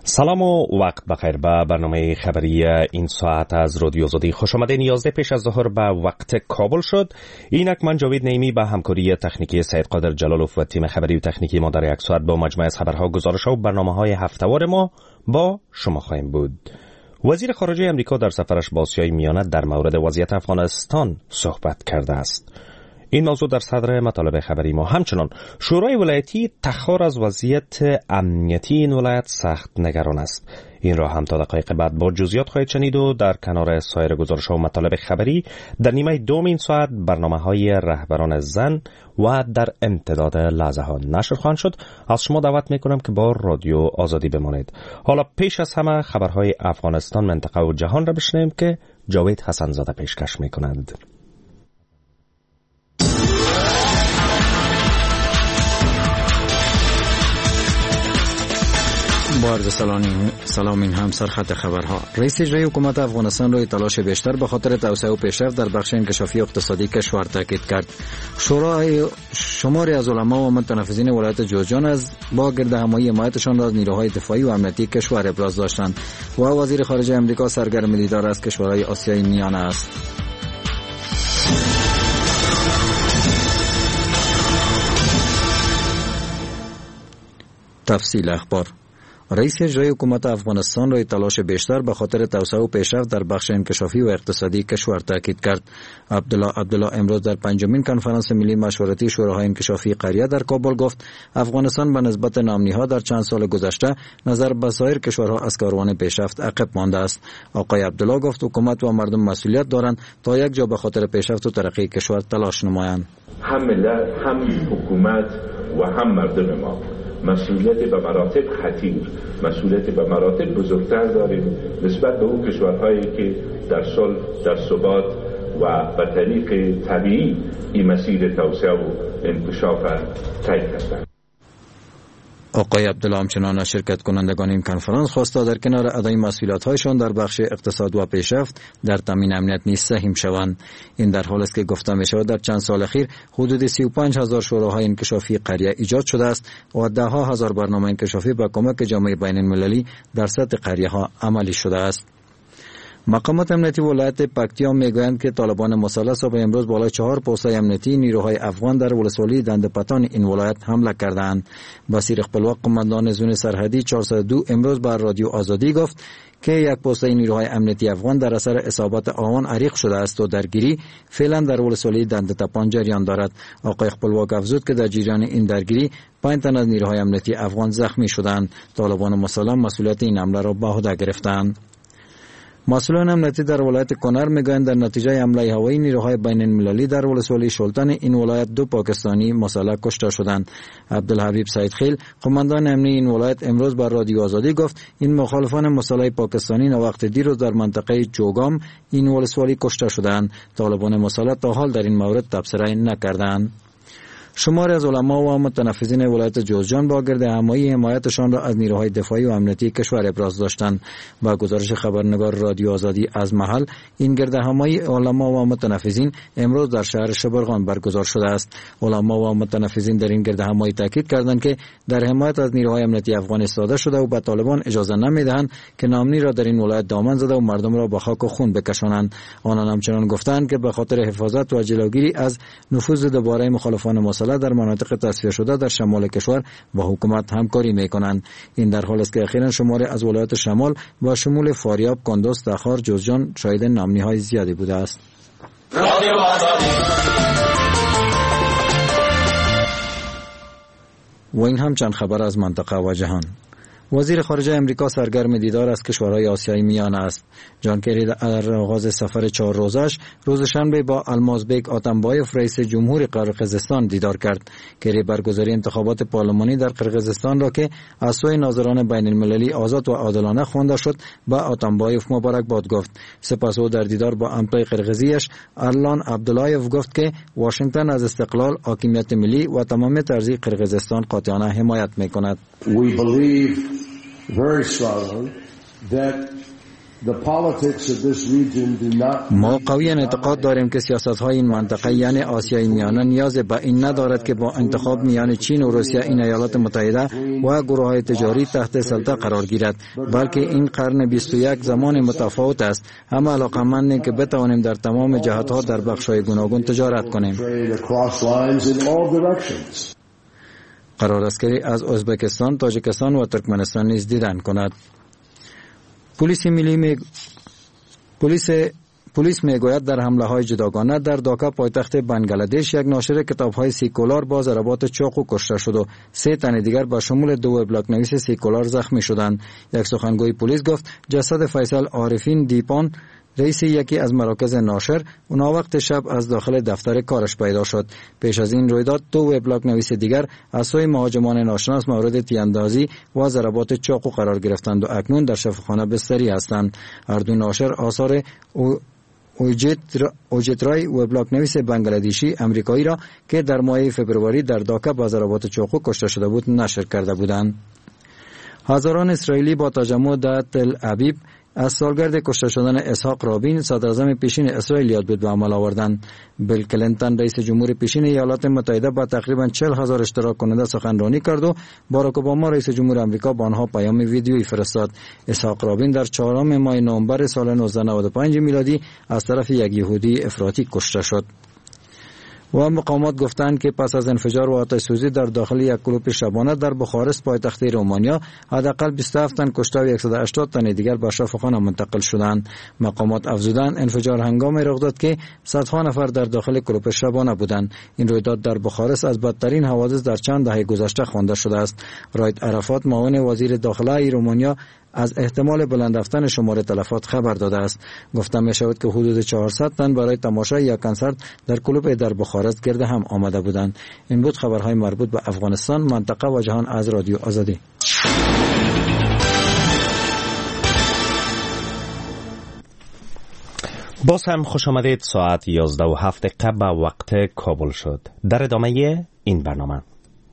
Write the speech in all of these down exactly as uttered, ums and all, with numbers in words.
سلام و وقت بخیر. به برنامه خبری این ساعت از رادیو آزادی خوش آمدین. یازده پیش از ظهر به وقت کابل شد. اینک من جاوید نعیمی به همکاری تکنیکی سید قادر جلالوف و تیم خبری و تکنیکی ما در یک ساعت با مجموعه از خبرها، گزارش‌ها و برنامه‌های هفته‌وار ما با شما خواهیم بود. وزیر خارجه امریکا در سفرش به آسیای میانه در مورد وضعیت افغانستان صحبت کرده است. این موضوع در صدر مطالب خبری ما. همچنان شورای ولایتی تخار از وضعیت امنیتی این ولایت سخت نگران است. این را هم تا دقایق بعد با جزئیات خواهید شنید و در کنار سایر گزارش‌ها و مطالب خبری در نیمه دوم این ساعت برنامه‌های رهبران زن و در امتداد لحظه ها نشر خواهند شد. از شما دعوت می‌کنم که با رادیو آزادی بمانید. حالا پیش از همه خبرهای افغانستان، منطقه و جهان را بشنویم که جاوید حسن‌زاده پیشکش می‌کند. با عرض سلام این هم سرخط خبرها. رئیس اجرایی حکومت افغانستان روی تلاش بیشتر به خاطر توسعه و پیشرفت در بخش انکشافی و اقتصادی کشور تاکید کرد. شورای شماری از علما و متنفذین ولایت جوزجان از با گردهمایی حمایتشان را از نیروهای دفاعی و امنیتی کشور ابراز داشتند و وزیر خارجه امریکا سرگرم دیدار از کشورهای آسیای میانه است. تفصیل اخبار. رئیس اجرایی حکومت افغانستان روی تلاش بیشتر به خاطر توسعه و پیشرفت در بخش انکشافی و اقتصادی کشور تاکید کرد. عبدالله عبدالله امروز در پنجمین کنفرانس ملی مشورتی شوراهای انکشافی قریه در کابل گفت افغانستان به نسبت نامنی‌ها در چند سال گذشته نظر به سایر کشورها از کاروان پیشرفت عقب مانده است. آقای عبدالله گفت حکومت و مردم مسئولیت دارند تا یک جا به خاطر پیشرفت و ترقی کشور تلاش نمایند. هم ملت، هم حکومت و هم مردم ما مسئولیت به مراتب خطیر، مسئولیت به مراتب بزرگتر داریم نسبت به اون کشورهایی که در صلح، در ثبات و به طریق طبیعی این مسیر توسعه و انکشاف طی کردند. آقای عبدالله همچنان از شرکت کنندگان این کنفرانس خواسته در کنار ادای مسئولیت‌هایشان در بخش اقتصاد و پیشرفت در تامین امنیت نیز سهم شوند. این در حالی است که گفته می‌شود در چند سال اخیر حدود سی و پنج هزار شوراهای انکشافی قریه ایجاد شده است و ده ها هزار برنامه انکشافی با کمک جامعه بین‌المللی در سطح قریه‌ها عملی شده است. مقامات امنیتی ولایت پکتیا میگویند که طالبان مسلح صبح امروز بالای چهار پوسته امنیتی نیروهای افغان در ولسوالی دندپتان این ولایت حمله کردند. بصیر خپلواق قماندان زون سرحدی چهارصد و دو امروز بر رادیو آزادی گفت که یک پوسته نیروهای امنیتی افغان در اثر اصابت آوان عریق شده است و درگیری فعلا در ولسوالی دندپتان جریان دارد. آقای خپلواق افزود که در جریان این درگیری پنج تن از نیروهای امنیتی افغان زخمی شدند. طالبان مسلح مسئولیت این حمله را به عهده گرفتند. مسئولان امنیتی در ولایت کنر میگویند در نتیجه حمله هوایی نیروهای بین المللی در ولسوالی شلتن این ولایت دو پاکستانی مسلح کشته شدند. عبدالحبیب سعید خیل قماندان امنی این ولایت امروز بر رادیو آزادی گفت این مخالفان مسلح پاکستانی وقت دیروز در منطقه جوگام این ولسوالی کشته شدند. طالبان مسلح تا حال در این مورد تبصره نکردند. شماری از علما و متنفذین ولایت جوزجان با گردهمایی حمایتشان را از نیروهای دفاعی و امنیتی کشور ابراز داشتند. با گزارش خبرنگار رادیو آزادی از محل، این گردهمایی علما و متنفذین امروز در شهر شبرغان برگزار شده است. علما و متنفذین در این گردهمایی تاکید کردند که در حمایت از نیروهای امنیتی افغان ایستاده شده و به طالبان اجازه نمیدهند که نامنی را در این ولایت دامن زده و مردم را به خاک و خون بکشانند. آنان همچنان گفتند که به خاطر حفاظت و جلوگیری از نفوذ دوباره مخالفان مسلح در مناطق تصفیه شده در شمال کشور با حکومت همکاری میکنند. این در حالی است که اخیراً شماری از ولایات شمال با شمول فاریاب، کندوز، تخار، جوزجان شاهد نامنی های زیادی بوده است. و این هم چند خبر از منطقه و جهان. وزیر خارجه امریکا سرگرم دیدار از کشورهای آسیای میانه است. جان کری در آغاز سفر چهار روزش روز شنبه با المازبک آتمبایف رئیس جمهور قرقیزستان دیدار کرد. کری برگزاری انتخابات پارلمانی در قرقیزستان را که از سوی ناظران بین المللی آزاد و عادلانه خوانده شد به آتمبایف مبارکباد گفت. سپس او در دیدار با همتای قرقیزیش ارلان عبداللایف گفت که واشنگتن از استقلال، حاکمیت ملی و تمامیت ارضی قرقیزستان قاطعانه حمایت میکند. We believe very strongly that ما قویاً اعتقاد داریم که سیاست‌های این منطقه یعنی آسیای میانه نیاز به این ندارد که با انتخاب میان چین و روسیه این ایالات متحده و گروه‌های تجاری تحت سلطه قرار گیرد، بلکه این قرن بیست و یک زمان متفاوت است. همه علاقه‌مندیم که بتوانیم در تمام جهت‌ها در بخش‌های گوناگون تجارت کنیم. قرار است که از ازبکستان، تاجیکستان و ترکمنستان نیز دیدن کند. پلیس ملی می... پلیس پلیس میگوید در حمله های جداگانه در داکا پایتخت بنگلادش یک ناشر کتاب های سیکولار با ضربات چاقو کشته شد و سه تن دیگر با شمول دو وبلاگ نویس سیکولار زخمی شدند. یک سخنگوی پلیس گفت جسد فیصل عارفین دیپان، رئیس یکی از مراکز ناشر، اونا وقت شب از داخل دفتر کارش پیدا شد. پیش از این رویداد دو وبلاگ نویس دیگر از سوی مهاجمان ناشناس مورد تیراندازی و ضربات چاقو قرار گرفتند و اکنون در شفاخانه بستری هستند. هر دو ناشر آثار او اوجترای وبلاگ نویس بنگلادشی امریکایی را که در ماه فبروری در داکا با ضربات چاقو کشته شده بود نشر کرده بودند. هزاران اسرائیلی با تجمع در تل ابیب از سالگرد کشته شدن اسحاق رابین صدراعظم پیشین اسرائیل یاد بود به عمل آوردند. بیل کلینتون رئیس جمهور پیشین ایالات متحده با تقریبا چهل هزار اشتراک کننده سخنرانی کرد و باراک اوباما رئیس جمهور آمریکا با آنها پیام ویدیویی فرستاد. اسحاق رابین در چهارم ماه نوامبر سال نوزده نود و پنج میلادی از طرف یک یهودی افراطی کشته شد. و مقامات گفتند که پس از انفجار و آتش سوزی در داخل یک کلوپ شبانه در بخارست پایتخت رومانیا حداقل بیست و هفت تن کشته و صد و هشتاد تن دیگر به شفاخانه منتقل شدند. مقامات افزودند انفجار هنگامی رخ داد که صدها نفر در داخل کلوپ شبانه بودند. این رویداد در بخارست از بدترین حوادث در چند دهه گذشته خوانده شده است. راید عرفات معاون وزیر داخله رومانیا از احتمال بلند رفتن شمار تلفات خبر داده است. گفته می شود که حدود چهارصد تن برای تماشای یک کنسرت در کلوب در بخارست گرد هم آمده بودند. این بود خبرهای مربوط به افغانستان، منطقه و جهان از رادیو آزادی. باز هم خوش آمدید. ساعت یازده و هفت دقیقه به وقت کابل شد. در ادامه این برنامه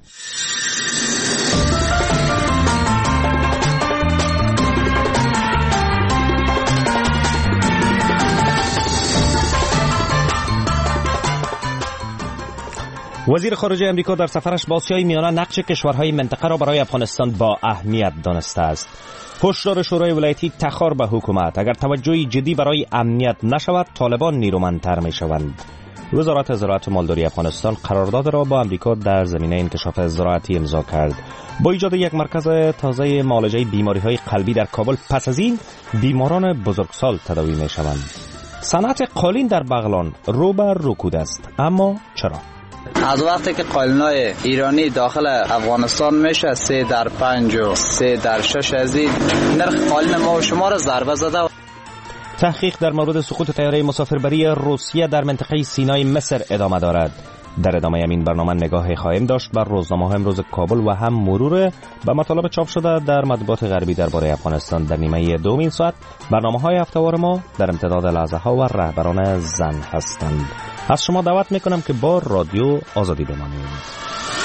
وزیر خارجه امریکا در سفرش به آسیای میانه نقش کشورهای منطقه را برای افغانستان با اهمیت دانسته است. هشدار شورای ولایتی تخار به حکومت اگر توجهی جدی برای امنیت نشود طالبان نیرومندتر می شوند. وزارت زراعت و مالداری افغانستان قرارداد را با امریکا در زمینه انکشاف زراعتی امضا کرد. با ایجاد یک مرکز تازه معالجه بیماری‌های قلبی در کابل پس از این بیماران بزرگسال تداوی می شوند. صنعت قالین در بغلان رو بر رکود است، اما چرا؟ از وقتی که قالینای ایرانی داخل افغانستان میشه سه در پنج و سه در شش از این نرخ قالین ما و شما را ضربه زده. تحقیق در مورد سقوط طیاره مسافربری روسیه در منطقه سینای مصر ادامه دارد. در ادامه این برنامه نگاه خواهیم داشت بر روزنامه‌های امروز کابل و هم مرور به مطالب چاپ شده در مطبوعات غربی درباره افغانستان در نیمه دوم این ساعت. برنامه‌های هفته‌وار ما در امتداد لحظه‌ها و رهبران زن هستند. از شما دعوت میکنم که با رادیو آزادی بمانید.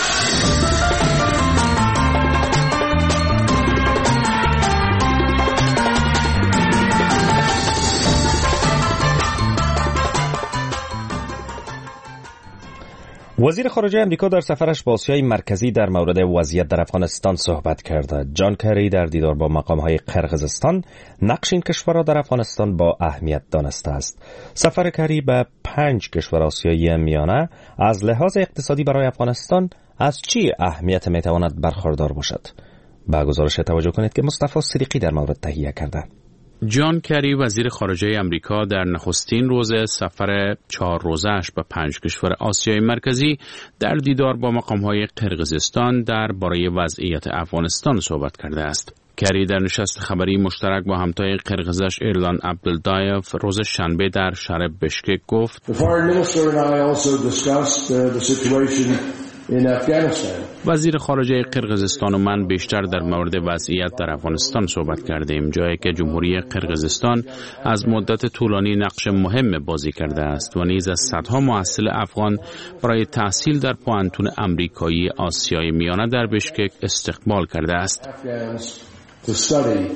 وزیر خارجه امریکا در سفرش به آسیای مرکزی در مورد وضعیت در افغانستان صحبت کرده. جان کری در دیدار با مقام‌های قرقیزستان نقش این کشور را در افغانستان با اهمیت دانسته است. سفر کری به پنج کشور آسیایی میانه از لحاظ اقتصادی برای افغانستان از چی اهمیت میتواند برخوردار باشد؟ به گزارش توجه کنید که مصطفی صدیقی در مورد تهیه کرده. جان کری وزیر خارجه امریکا در نخستین روز سفر چهار روزه‌اش به پنج کشور آسیای مرکزی در دیدار با مقام‌های قرقیزستان درباره وضعیت افغانستان صحبت کرده است. کری در نشست خبری مشترک با همتای قرقیزش ایرلان عبدالدایف روز شنبه در شهر بشکک گفت: وزیر خارجه قرقیزستان و من بیشتر در مورد وضعیت در افغانستان صحبت کردیم، جایی که جمهوری قرقیزستان از مدت طولانی نقش مهم بازی کرده است و نیز از صدها محصل افغان برای تحصیل در پوانتون امریکایی آسیای میانه در بشکک استقبال کرده است.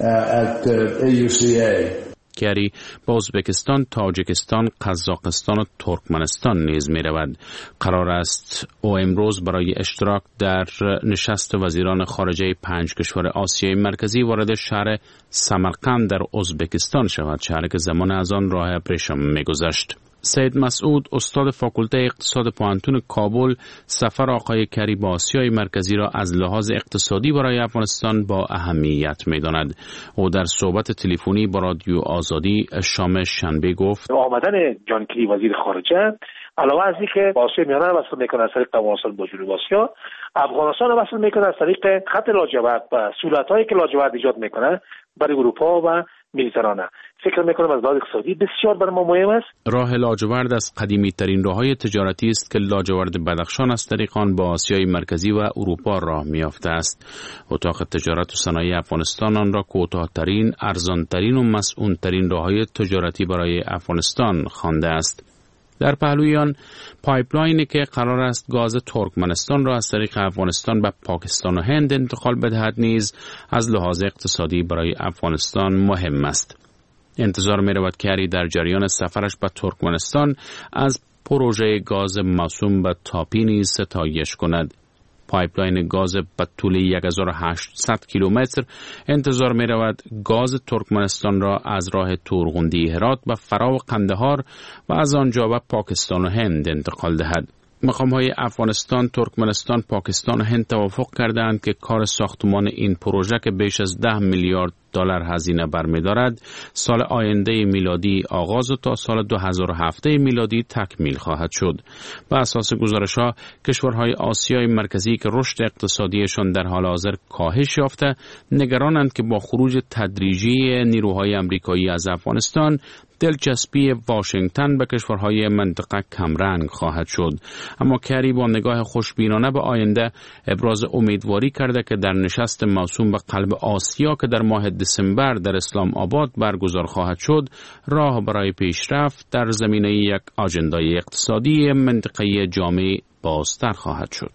at A U C A. کری با ازبکستان، تاجیکستان، قزاقستان و ترکمنستان نیز می رود. قرار است او امروز برای اشتراک در نشست وزیران خارجه پنج کشور آسیای مرکزی وارد شهر سمرقند در ازبکستان شود، شهری که زمان از آن راه ابریشم می گذشت. سید مسعود، استاد فاکولته اقتصاد پانتون کابل، سفر آقای کری با آسیای مرکزی را از لحاظ اقتصادی برای افغانستان با اهمیت می‌داند. او در صحبت تلفنی با رادیو آزادی شام شنبه گفت: آمدن جان کری وزیر خارجه علاوه از اینکه با آسیای میانه وصل میکنه از طریق افغانستان با جنوب آسیا، افغانستان وصل میکنه از طریق خط لاجورد و سهولت‌هایی که لاجورد ایجاد میکنه برای اروپا و مدیترانه. فکر میکنم از لحاظ اقتصادی بسیار برای ما مهم است. راه لاجورد از قدیمی ترین راههای تجارتی است که لاجورد بدخشان از طریق آن با آسیای مرکزی و اروپا راه میافته است. اتاق تجارت و صنایع افغانستان آن را کوتاه‌ترین، ارزان‌ترین و مسئول‌ترین راههای تجارتی برای افغانستان خوانده است. در پهلوی آن پایپلاینی که قرار است گاز ترکمنستان را از طریق افغانستان به پاکستان و هند انتقال بدهد نیز از لحاظ اقتصادی برای افغانستان مهم است. انتظار می رود کری در جریان سفرش به ترکمنستان از پروژه گاز موسوم به تاپی نیز ستایش کند. پایپلاین گاز به طول هزار و هشتصد کیلومتر انتظار می رود گاز ترکمنستان را از راه تورغوندی هرات به فرا و قندهار و از آنجا به پاکستان و هند انتقال دهد. مقام‌های افغانستان، ترکمنستان، پاکستان و هند توافق کردند که کار ساختمان این پروژه که بیش از ده میلیارد دلار هزینه برمی‌دارد، سال آینده میلادی آغاز و تا سال دو هزار و هفت میلادی تکمیل خواهد شد. بر اساس گزارش‌ها، کشورهای آسیای مرکزی که رشد اقتصادیشان در حال حاضر کاهش یافته، نگرانند که با خروج تدریجی نیروهای آمریکایی از افغانستان، دلچسپی واشنگتن به کشورهای منطقه کمرنگ خواهد شد. اما کری با نگاه خوشبینانه به آینده ابراز امیدواری کرده که در نشست موسوم به قلب آسیا که در ماه دسامبر در اسلام آباد برگزار خواهد شد، راه برای پیشرفت در زمینه یک آژندای اقتصادی منطقه‌ای جامع بازتر خواهد شد.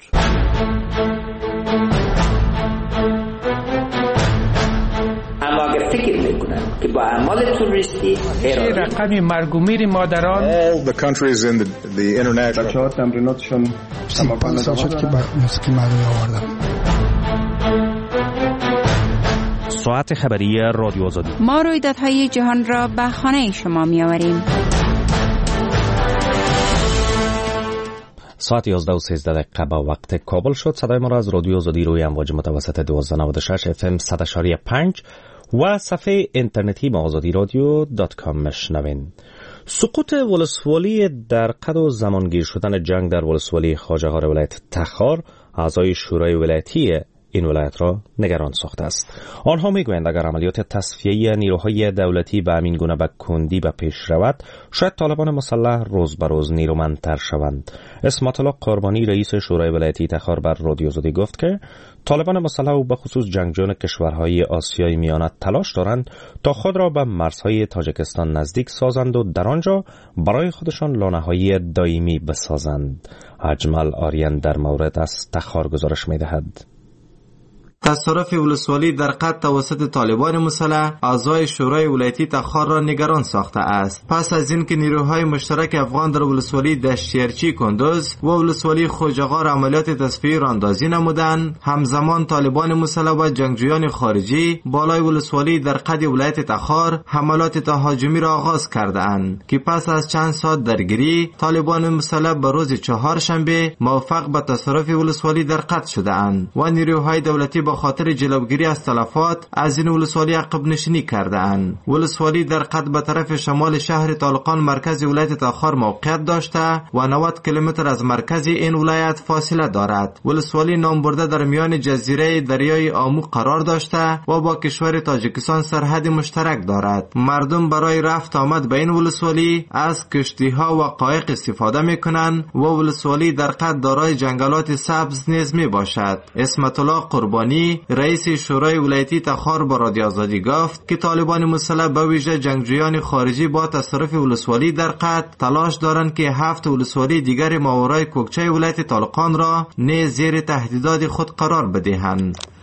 اما اگر فکر میکنن که با اعمال توریستی رقم مرگ و میر مادران all the countries in the, the international بچه‌ها تمریناتشون تمام شد که موسیقی معلومی آوردم. ساعت خبری رادیو آزادی. ما رویدادهای جهان را به خانه شما می آوریم. ساعت یازده و سیزده دقیقه با وقت کابل شد. صدای ما را از رادیو آزادی روی امواج متوسط دوازده نود و شش اف ام صد و شش و پنج و صفحه اینترنتی ما آزادی رادیو دات کام مشنوین. سقوط ولسوالی در قد و زمانگیر شدن جنگ در ولسوالی خواجه‌غار ولایت تخار اعضای شورای ولایتی این ولایت را نگران ساخته است. آنها میگویند اگر عملیات تصفیه نیروهای دولتی به همین گونه به کندی به پیش رود، شاید طالبان مسلح روز به روز نیرومندتر شوند. اسمت الله قربانی رئیس شورای ولایتی تخار بر رادیو آزادی گفت که طالبان مسلح و به خصوص جنگجویان کشورهای آسیای میانه تلاش دارند تا خود را به مرزهای تاجیکستان نزدیک سازند و در آنجا برای خودشان لانه‌های دائمی بسازند. اجمل آریان در مورد از تخار گزارش می‌دهد. تصرف ولسوالی در قد توسط طالبان مسلح اعضای شورای ولایتی تخار را نگران ساخته است. پس از اینکه نیروهای مشترک افغان در ولسوالی دشتیرچی کندوز و ولسوالی خواجه‌غار عملیات تصفیه راندازی نمودند، همزمان طالبان مسلح و جنگجویان خارجی بالای ولسوالی در قد ولایت تخار حملات تهاجمی را آغاز کرده‌اند که پس از چند ساعت درگیری طالبان مسلح به روز چهارشنبه موفق به تصرف ولسوالی در قد شده‌اند و نیروهای دولتی با خاطر جلوگیری از تلفات از این ولسوالی عقب نشینی کرده اند. ولسوالی در قد به طرف شمال شهر طالقان مرکز ولایت تخار موقعیت داشته و نود کیلومتر از مرکز این ولایت فاصله دارد. ولسوالی نامبرده در میان جزیره دریای آمو قرار داشته و با کشور تاجیکستان سرحد مشترک دارد. مردم برای رفت آمد به این ولسوالی از کشتی ها و قایق استفاده می کنند و ولسوالی در قد دارای جنگلات سبز نیز می باشد. اسمت الله قربانی رئیس شورای ولایتی تخار با رادیو آزادی گفت که طالبان مسلح به ویژه جنگجویان خارجی با تصرف ولسوالی در قد تلاش دارند که هفت ولسوالی دیگر ماورای کوکچه ولایت طالقان را نیز زیر تهدیدات خود قرار بدهند.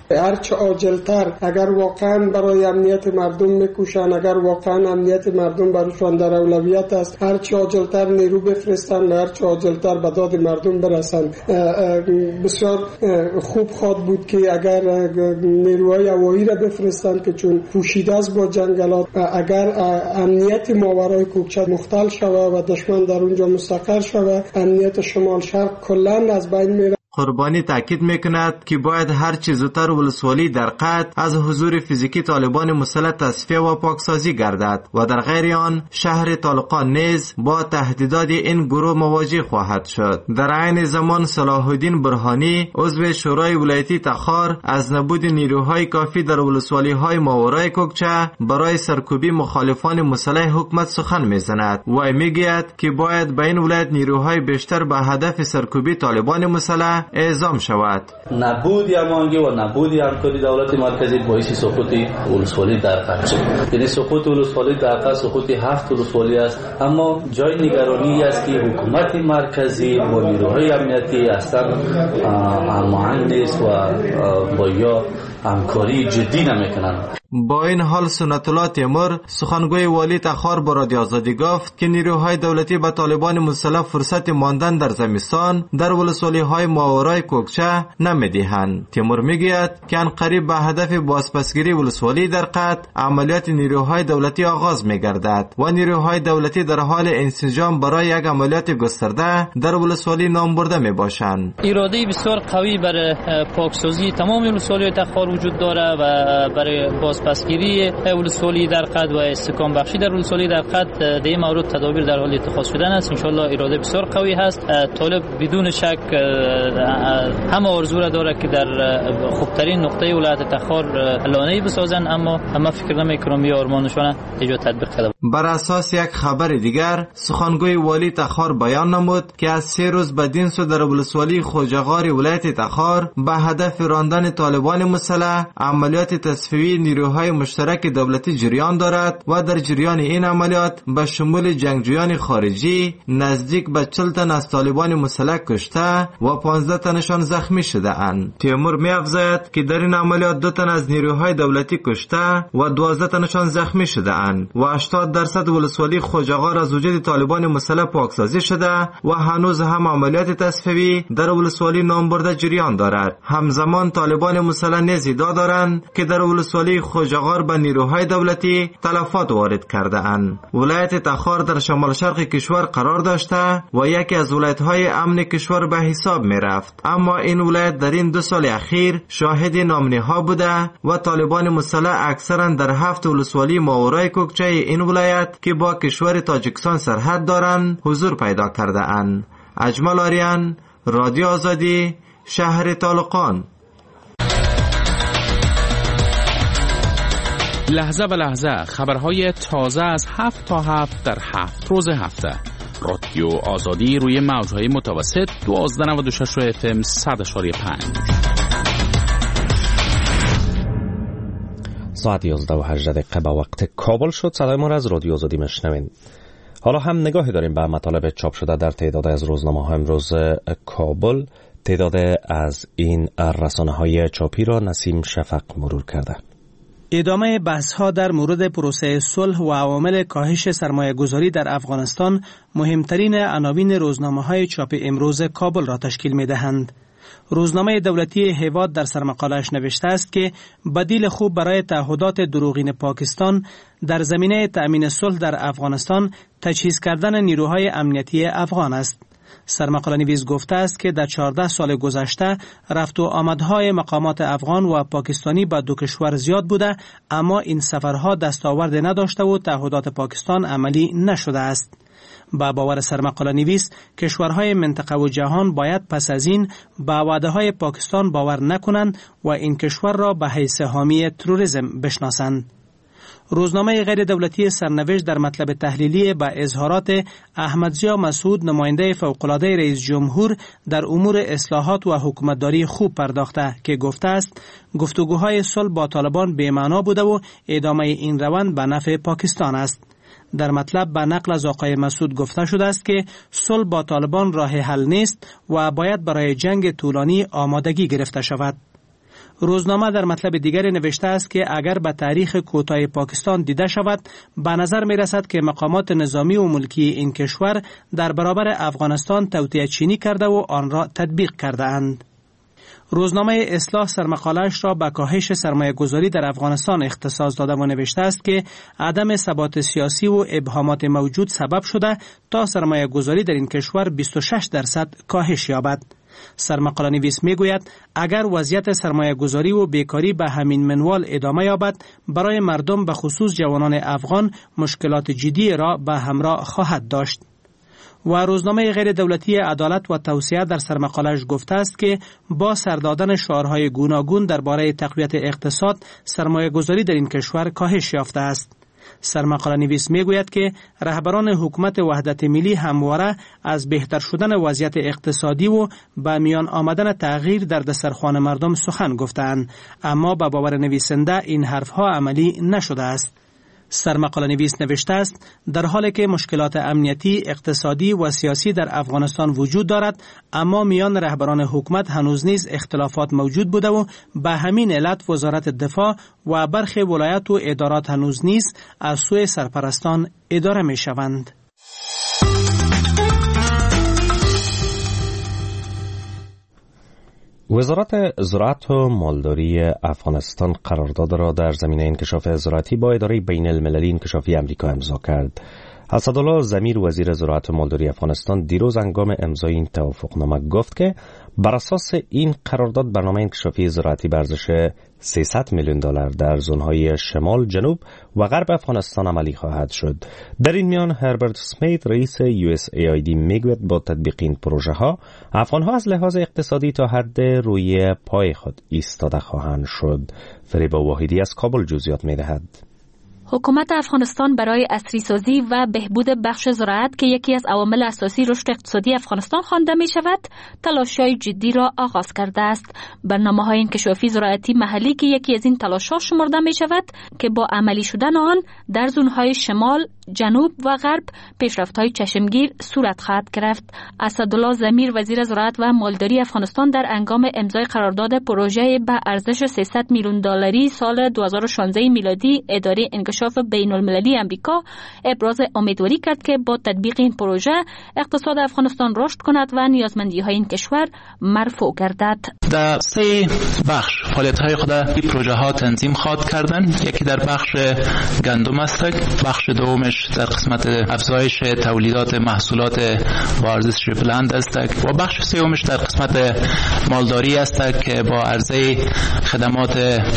هرچه عاجلتر اگر واقعا برای امنیت مردم میکوشن، اگر واقعا امنیت مردم برایشان در اولویت است، هرچه عاجلتر نیرو بفرستن، هرچه عاجلتر به داد مردم برسن. بسیار خوب خواد بود که اگر نیروهای هوایی را بفرستن که چون پوشیده است با جنگلات، اگر امنیت ماورای کوکچه مختل شود و دشمن در اونجا مستقر شود، امنیت شمال شرق کلان از بین میره. قربانی تاکید میکند که باید هر چه زودتر ولسوالی در قط از حضور فیزیکی طالبان مسلح تصفیه و پاکسازی گردد و در غیر آن شهر طالقان نیز با تهدیدات این گروه مواجه خواهد شد. در عین زمان صلاح الدین برهانی عضو شورای ولایتی تخار از نبود نیروهای کافی در ولسوالی های ماورای کوکچه برای سرکوبی مخالفان مسلح حکومت سخن میزند و میگوید که باید به این ولایت نیروهای بیشتر به هدف سرکوبی طالبان مسلح اعزام شود. نبود یمانگی و نبود همکاری دولت مرکزی باعث سقوط ولسوالی در قط شد. یعنی سقوط ولسوالی در قط سقوط هفت ولسوالی است، اما جای نگرانی است که حکومت مرکزی و نیروهای امنیتی اصلا مهندس و با یا همکاری جدی نمیکنند. با این حال سنت الله تیمور سخنگوی والی تخار با رادیو آزادی گفت که نیروهای دولتی به طالبان مسلح فرصت ماندن در زمستان در ولسوالی های ماورای کوکچه نمیدهند. تیمور میگوید که ان قریب به هدف بازپسگیری ولسوالی در قط عملیات نیروهای دولتی آغاز میگردد و نیروهای دولتی در حال انسجام برای یک عملیات گسترده در ولسوالی نام برده میباشند. اراده بسیار قوی برای پاکسازی تمام ولسوالی تخار وجود داره و برای بازپسگیری ولسوالی در قط و استحکام بخشی در ولسوالی در قط در این مورد تدابیر در حال اتخاذ شدن است. ان شاء الله اراده بسیار قوی هست. طالب بدون شک همه آرزو را داره که در خوبترین نقطه ولایت تخار لانه‌ای بسازن، اما همه فکر نمی‌کنم یا آرمانشون اینجا تطبیق کنه. بر اساس یک خبر دیگر سخنگوی والی تخار بیان نمود که از سه روز بعد سو در ولسوالی خوجغار ولایت تخار به هدف راندن طالبان مسلح عملیات تصفیه‌ای نیروهای مشترک دولتی جریان دارد و در جریان این عملیات به شمول جنگجویان خارجی نزدیک به چهل تن از طالبان مسلح کشته و پانزده تنشان زخمی شده اند. تیمور می افزاید که در این عملیات دو تن از نیروهای دولتی کشته و دوازده تنشان زخمی شده اند و هشتاد درصد ولسوالی خوجغار از وجود طالبان مسلح پاکسازی شده و هنوز هم عملیات تصفیه‌ای در ولسوالی نام برده جریان دارد. همزمان طالبان مسلح نیز ادعا دارند که در ولسوالی خوجغار به نیروهای دولتی تلفات وارد کرده اند. ولایت تخار در شمال شرق کشور قرار داشته و یکی از ولایت‌های امن کشور به حساب می رفت، اما این ولایت در این دو سال اخیر شاهد نامنی‌ها بوده و طالبان مسلح اکثرا در هفت ولسوالی ماورای کوکچه این ولایت که با کشور تاجیکستان سرحد دارند حضور پیدا کرده اند. اجمل آریان، رادیو آزادی، شهر طالقان. لحظه به لحظه خبرهای تازه از هفت تا هفت در هفت روز هفته. رادیو آزادی روی موجهای متوسط دوازده نود و شش اف ام صد اشاری پنج. ساعت یازده و هجده دقیقه به وقت کابل شد. صدای ما را از رادیو آزادی میشنوین. حالا هم نگاهی داریم به مطالب چاپ شده در تعداد از روزنامه‌های امروز کابل. تعداد از این رسانه‌های چاپی را نسیم شفق مرور کرده. ادامه بحث‌ها در مورد پروسه صلح و عوامل کاهش سرمایه‌گذاری در افغانستان مهمترین عناوین روزنامه‌های چاپ امروز کابل را تشکیل می‌دهند. روزنامه دولتی هیواد در سرمقاله‌اش نوشته است که بدیل خوب برای تعهدات دروغین پاکستان در زمینه تأمین صلح در افغانستان تجهیز کردن نیروهای امنیتی افغان است. سرمقاله نویس گفته است که در چهارده سال گذشته رفت و آمدهای مقامات افغان و پاکستانی به دو کشور زیاد بوده، اما این سفرها دستاورد نداشته و تعهدات پاکستان عملی نشده است. با باور سرمقاله نویس کشورهای منطقه و جهان باید پس از این به وعده‌های پاکستان باور نکنند و این کشور را به حیث حامی تروریسم بشناسند. روزنامه غیر دولتی سرنوشت در مطلب تحلیلی به اظهارات احمدضیا مسعود نماینده فوق‌العاده رئیس جمهور در امور اصلاحات و حکومتداری خوب پرداخته که گفته است گفتگوهای صلح با طالبان بی‌معنا بوده و ادامه این روند به نفع پاکستان است. در مطلب به نقل از آقای مسعود گفته شده است که صلح با طالبان راه حل نیست و باید برای جنگ طولانی آمادگی گرفته شود. روزنامه در مطلب دیگری نوشته است که اگر به تاریخ کوتاه پاکستان دیده شود، به نظر می رسد که مقامات نظامی و ملکی این کشور در برابر افغانستان توطئه چینی کرده و آن را تطبیق کرده اند. روزنامه اصلاح سرمقاله‌اش را به کاهش سرمایه گذاری در افغانستان اختصاص داده و نوشته است که عدم ثبات سیاسی و ابهامات موجود سبب شده تا سرمایه گذاری در این کشور بیست و شش درصد کاهش یابد. سرمقاله نویس می گوید اگر وضعیت سرمایه گذاری و بیکاری به همین منوال ادامه یابد، برای مردم به خصوص جوانان افغان مشکلات جدی را به همراه خواهد داشت. و روزنامه غیر دولتی عدالت و توسعه در سرمقاله‌اش گفته است که با سردادن شعارهای گوناگون درباره تقویت اقتصاد، سرمایه گذاری در این کشور کاهش یافته است. سرمقاله نویس می گوید که رهبران حکومت وحدت ملی همواره از بهتر شدن وضعیت اقتصادی و به میان آمدن تغییر در دسترخوان مردم سخن گفتند، اما به باور نویسنده این حرفها عملی نشده است. سرمقاله نویس نوشته است در حالی که مشکلات امنیتی، اقتصادی و سیاسی در افغانستان وجود دارد، اما میان رهبران حکومت هنوز نیز اختلافات موجود بوده و به همین علت وزارت دفاع و برخی ولایت و ادارات هنوز نیز از سوی سرپرستان اداره می شوند. وزارت زراعت و مالداری افغانستان قرارداد را در زمینه انکشاف زراعتی با اداره بین المللی انکشافی امریکا امضا کرد. اسدالله ضمیر وزیر زراعت و مالداری افغانستان دیروز هنگام امضای این توافقنامه گفت که بر اساس این قرارداد برنامه انکشافی زراعتی به ارزش سیصد میلیون دلار در زونهای شمال، جنوب و غرب افغانستان عملی خواهد شد. در این میان هربرت سمیت رئیس یو اس ای آی دی میگوید با تطبیق این پروژه ها افغانها از لحاظ اقتصادی تا حد روی پای خود ایستاده خواهند شد. فریبا واحدی از کابل جزئیات میدهد. حکومت افغانستان برای عصری‌سازی و بهبود بخش زراعت که یکی از عوامل اساسی رشد اقتصادی افغانستان خوانده می شود، تلاش‌های جدی را آغاز کرده است. برنامه‌های انکشافی زراعتی محلی که یکی از این تلاش‌ها شمرده می شود که با عملی شدن آن در زون‌های شمال، جنوب و غرب پیشرفت‌های چشمگیر صورت خواهد گرفت. اسدالله ضمیر وزیر زراعت و مالداری افغانستان در هنگام امضای قرارداد پروژه به ارزش سیصد میلیون دلاری سال دو هزار و شانزده میلادی اداره انکشاف بین المللی امریکا ابراز امیدواری کرد که با تطبیق این پروژه اقتصاد افغانستان رشد کند و نیازمندی‌های این کشور مرفوع گردد. در سه بخش فعالیت‌های خود این پروژه ها تنظیم خواهد کردن. یکی در بخش گندم است، بخش دومش در قسمت افزایش تولیدات محصولات با ارزش بلند است و بخش سومش در قسمت مالداری است که با عرضه خدمات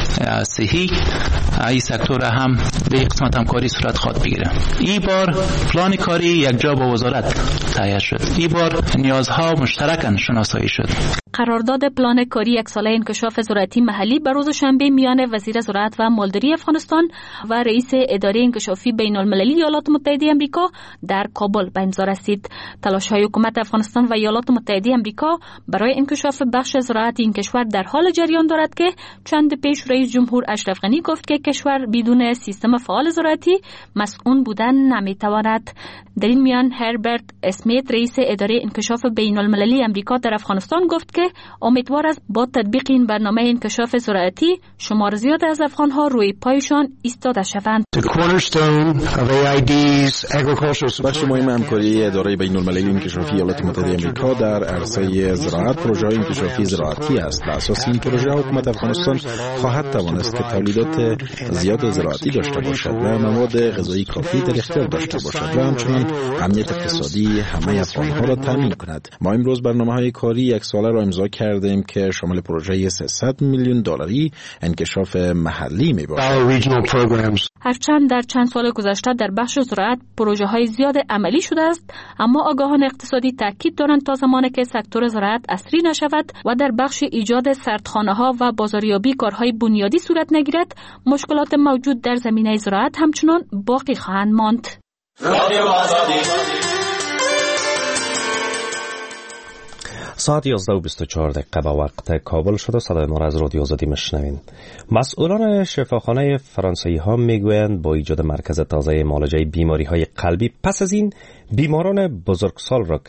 صحی این سکتور هم به قسمت همکاری صورت خواهد بگیره. این بار پلان کاری یک جا با وزارت تهیه شد. این بار نیازها مشترکاً شناسایی شد. قرارداد پلان کاری یک ساله انکشاف زراعتی محلی به روز شنبه میان وزیر زراعت و مالداری افغانستان و رئیس اداره انکشافی بین المللی ایالات متحده آمریکا در کابل به امضا رسید. تلاش‌های حکومت افغانستان و ایالات متحده آمریکا برای انکشاف بخش زراعتی این کشور در حال جریان دارد که چند پیش رئیس جمهور اشرف غنی گفت که کشور بدون سیستم فعال زراعتی مسئول بودن نمیتواند. در این میان هربرت اسمیت رئیس اداره انکشاف بین المللی آمریکا در افغانستان گفت که امیدوار است با تطبیق این برنامه انکشاف زراعتی شمار زیاد از افغانها روی پایشان ایستاده شوند. بخش مهم همکاری اداره بین المللی انکشافی ایالات متحده آمریکا در عرصه زراعت پروژه انکشافی زراعتی است. بر اساس این پروژه حکومت افغانستان خواهد توانست که تولیدات زیاد زراعتی داشته باشد و مواد غذایی کافی در اختیار داشته باشد و همچنین امنیت اقتصادی همه افغانها را تامین کند. ما امروز برنامه‌های کاری یک ساله را امضا کردیم که شامل پروژه سیصد میلیون دلاری انکشاف محلی میباشد. هرچند در چند سال گذشته در بخش زراعت پروژه‌های زیاد عملی شده است، اما آگاهان اقتصادی تاکید دارند تا زمانی که سکتور زراعت عصری نشود و در بخش ایجاد سردخانه‌ها و بازاریابی کارهای بنیادی صورت نگیرد، مشکلات موجود در زمینه زراعت همچنان باقی خواهند ماند. ساعت یازده و بیست و چهار دقیقه به وقت کابل شده. صدای ما را از رادیو آزادی میشنوین. مسئولان شفاخانه فرانسوی ها میگویند با ایجاد مرکز تازه معالجه بیماری های قلبی پس از این بیماران بزرگسال را که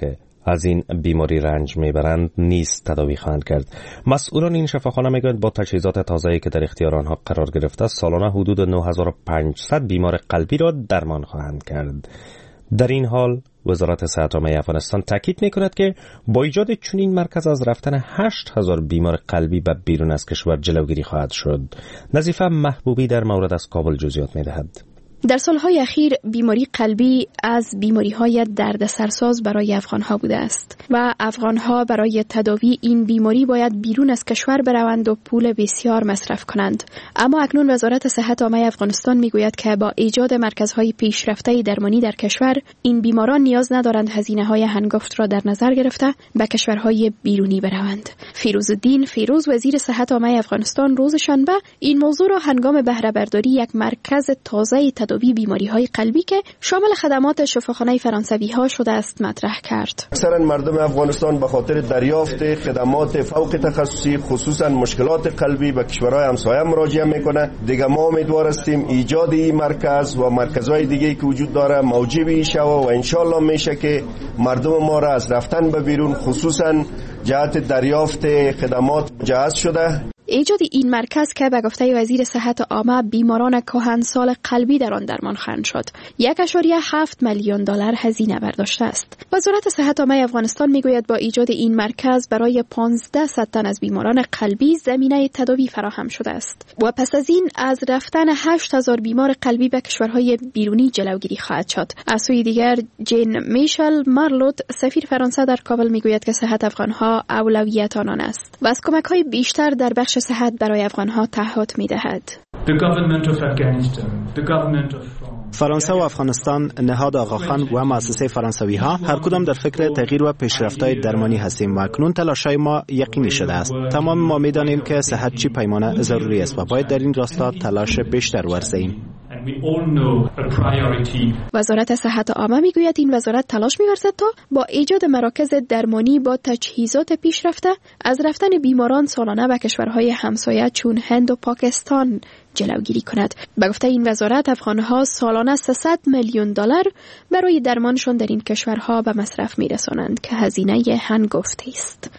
از این بیماری رنج میبرند نیز تداوی خواهند کرد. مسئولان این شفاخانه میگویند با تجهیزات تازه‌ای که در اختیار آنها قرار گرفته سالانه حدود نه هزار و پانصد بیمار قلبی را درمان خواهند کرد. در این حال وزارت صحت عامه افغانستان تاکید میکند که با ایجاد چنین مرکز از رفتن هشت هزار بیمار قلبی به بیرون از کشور جلوگیری خواهد شد. نظیفه محبوبی در مورد از کابل جزئیات میدهد. در سالهای اخیر بیماری قلبی از بیماری‌های دردسرساز برای افغان‌ها بوده است و افغان‌ها برای تداوی این بیماری باید بیرون از کشور بروند و پول بسیار مصرف کنند. اما اکنون وزارت صحت عامه افغانستان میگوید که با ایجاد مرکزهای پیشرفته درمانی در کشور این بیماران نیاز ندارند هزینه‌های هنگفت را در نظر گرفته به کشورهای بیرونی بروند. فیروزالدین فیروز وزیر صحت عامه افغانستان روز شنبه این موضوع را هنگام بهره برداری یک مرکز تازه تداوی بیماری‌های قلبی که شامل خدمات شفاخانه فرانسوی‌ها شده است مطرح کرد. اکثرا مردم افغانستان به خاطر دریافت خدمات فوق تخصصی خصوصا مشکلات قلبی به کشورهای همسایه مراجعه میکنه. دیگه ما امیدوار هستیم ایجاد این مرکز و مرکزهای دیگه که وجود داره موجب شود و انشالله میشه که مردم ما را از رفتن به بیرون خصوصا جهت دریافت خدمات جهت شده. ایجاد این مرکز که به گفته وزیر صحت عامه بیماران کهنسال قلبی در آن درمان خواهند شد یک ممیز هفت میلیون دلار هزینه برداشته است. وزارت صحت عامه افغانستان میگوید با ایجاد این مرکز برای پانزده تن از بیماران قلبی زمینه تداوی فراهم شده است و پس از این از رفتن هشت هزار بیمار قلبی به کشورهای بیرونی جلوگیری خواهد شد. از سوی دیگر جین میشل مارلوت سفیر فرانسه در کابل میگوید که صحت افغانها اولویت آنان است و از کمک‌های بیشتر در بخش صحت برای افغانها تعهد می‌دهد. فرانسه و افغانستان، نهاد آقاخان و مؤسسه فرانسوی ها هر کدام در فکر تغییر و پیشرفت‌های درمانی هستیم و اکنون تلاش‌های ما یقینی شده است. تمام ما می‌دانیم که صحت چی پیمانه ضروری است و باید در این راستا تلاش بیشتر ورزیم. وزارت صحت عامه میگوید این وزارت تلاش می‌ورزد تا با ایجاد مراکز درمانی با تجهیزات پیشرفته از رفتن بیماران سالانه به کشورهای همسایه چون هند و پاکستان جلوگیری کند. به گفته این وزارت افغان‌ها سالانه سیصد میلیون دلار برای درمانشان در این کشورها به مصرف می‌رسانند که هزینه هنگفتی است.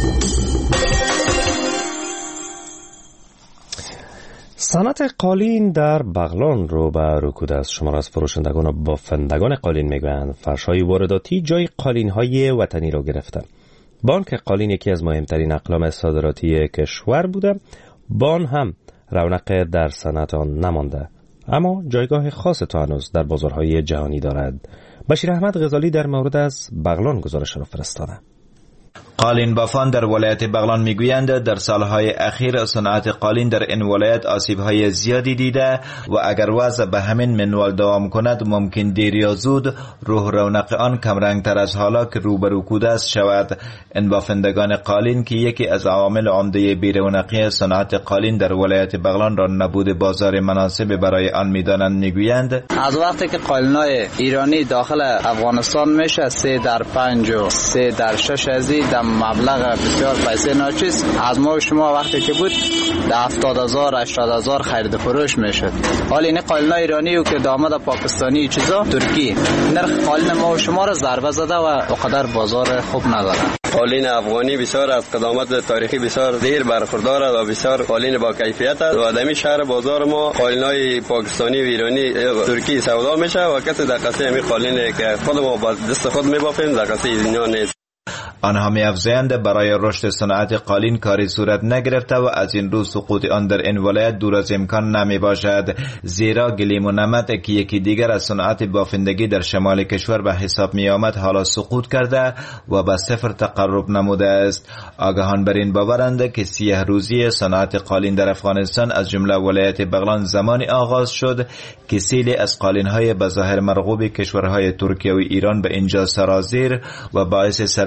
صنعت قالین در بغلان رو به رکود است. شمار از فروشندگان و بافندگان قالین میگویند فرش‌های وارداتی جای قالین‌های وطنی را گرفتند. بانک قالین یکی از مهمترین اقلام صادراتی کشور بوده، بان هم رونق در صنعت آن نمانده، اما جایگاه خاص تا هنوز در بازارهای جهانی دارد. بشیر احمد غزالی در مورد از بغلان گزارش را فرستاده. قالین بافان در ولایت بغلان میگویند در سالهای اخیر صنعت قالین در این ولایت آسیب‌های زیادی دیده و اگر وضع به همین منوال دوام کند ممکن دیر یا زود روح رونق آن کمرنگتر از حالا که رو به رکود است شود. این بافندگان قالین که یکی از عوامل عمده بی‌رونقی صنعت قالین در ولایت بغلان را نبود بازار مناسب برای آن میدانند میگویند از وقتی که قالین‌های ایرانی داخل افغانستان میشه سه در پنج و سه در شش ازی مبلغ بسیار پیسه ناچیز از ما و شما وقتی که بود ده هفتاد هزار هشتاد هزار خرید فروش میشد. حالا این قالین ایرانی و که داماد پاکستانی چیزا ترکی نرخ قالین ما و شما را ضربه زده و اقدر بازار خوب نداره. قالین افغانی بسیار از قدامت تاریخی بسیار دیر برخوردار است و بسیار قالین با کیفیت است و در شهر بازار ما قالینای پاکستانی و ایرانی ترکی سودا میشه و کسی در قصه همین قالین که خود ما با دست خود میبافیم در قصه اینا نیست. آنها می‌افزایند برای رشد صنعت قالین کاری صورت نگرفته و از این رو سقوط آن در این ولایت دور از امکان نمی باشد، زیرا گلیم و نمد که یکی دیگر از صنعت بافندگی در شمال کشور به حساب می آمد حالا سقوط کرده و به صفر تقرب نموده است. آگاهان بر این باورند که سیاه روزی صنعت قالین در افغانستان از جمله ولایت بغلان زمانی آغاز شد که سیلی از قالین‌های بظاهر مرغوب کشورهای ترکیه و ایران به اینجا سرازیر و باعث سردی با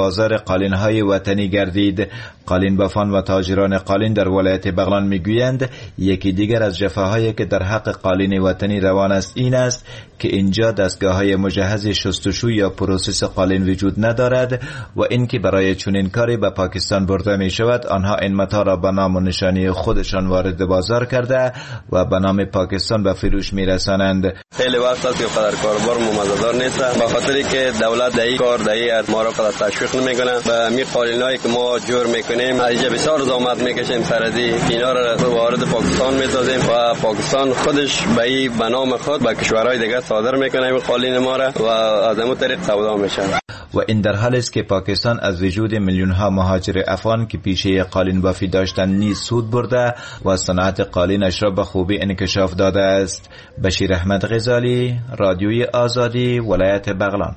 بازار قالین‌های وطنی گردید. قالین بافان و تاجران قالین در ولایت بغلان میگویند یکی دیگر از جفاهایی که در حق قالین وطنی روان است این است که اینجا دستگاه‌های مجهز شستشو یا پروسس قالین وجود ندارد و اینکه برای چنین کاری به پاکستان برده می شود آنها این متاع را به نام و نشانی خودشان وارد بازار کرده و به نام پاکستان به فروش می رسانند. خیلی وقت است که قدر کاربار ممزدار نیست به خاطری که دولت در این کار در این ما را قدر تشویق نمیکنه و می قالینایی که ما جور میکنیم اینجا بسیار زحمت میکشیم سردی اینا را وارد پاکستان میسازیم و پاکستان خودش به این به نام خود به کشورهای دیگه صادر میکنه این قالین ما را و از همون طریق سودا میشه. و این در حالی است که پاکستان از وجود میلیون ها مهاجر افغان که پیشه قالین بافی داشتن نیز سود برده و صنعت قالینش را به خوبی انکشاف داده است. بشیر احمد غزالی، رادیوی آزادی، ولایت بغلان.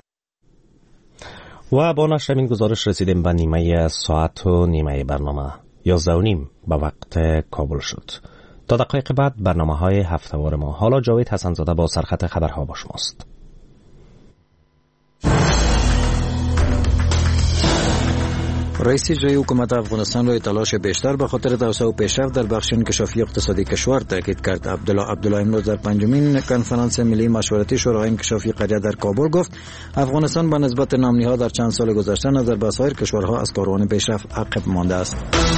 و با نشر این گزارش رسیدیم به نیمه ساعت و نیمه برنامه یازده و نیم به وقت کابل شد. تا دقایق بعد برنامه های هفتهوار ما. حالا جاوید حسن‌زاده با سرخط خبرها با شماست. رئیس اجرایی حکومت افغانستان روی تلاش بیشتر به خاطر توسعه و پیشرفت در بخش انکشافی اقتصادی کشور تاکید کرد. عبدالله عبدالله امروز در پنجمین کنفرانس ملی مشورتی شورای انکشافی قریه در کابل گفت افغانستان به نسبت نامنی‌ها در چند سال گذشته نظر به سایر کشورها از کاروان پیشرفت عقب مانده است.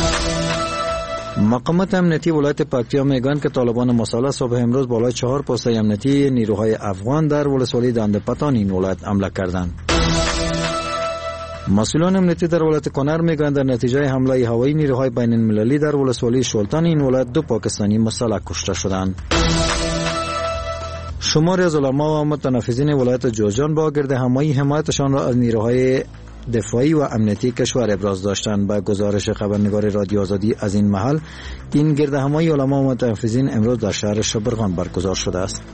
مقامات امنیتی ولایت پکتیا میگویند که طالبان مسلح صبح امروز بالای چهار پست امنیتی نیروهای افغان در ولسوالی دندپتان این ولایت حمله کردند. مسئولان امنیتی در ولایت کنر میگویند در نتیجه حمله هوایی نیروهای بین المللی در ولسوالی شلتان این ولایت دو پاکستانی مسلح کشته شدند. شماری از علما و متنفذین ولایت جوزجان با گردهمایی حمایتشان را از نیروهای دفاعی و امنیتی کشور ابراز داشتند. با گزارش خبرنگار رادیو آزادی از این محل این گردهمایی علما و متنفذین امروز در شهر شبرغان برگزار شده است.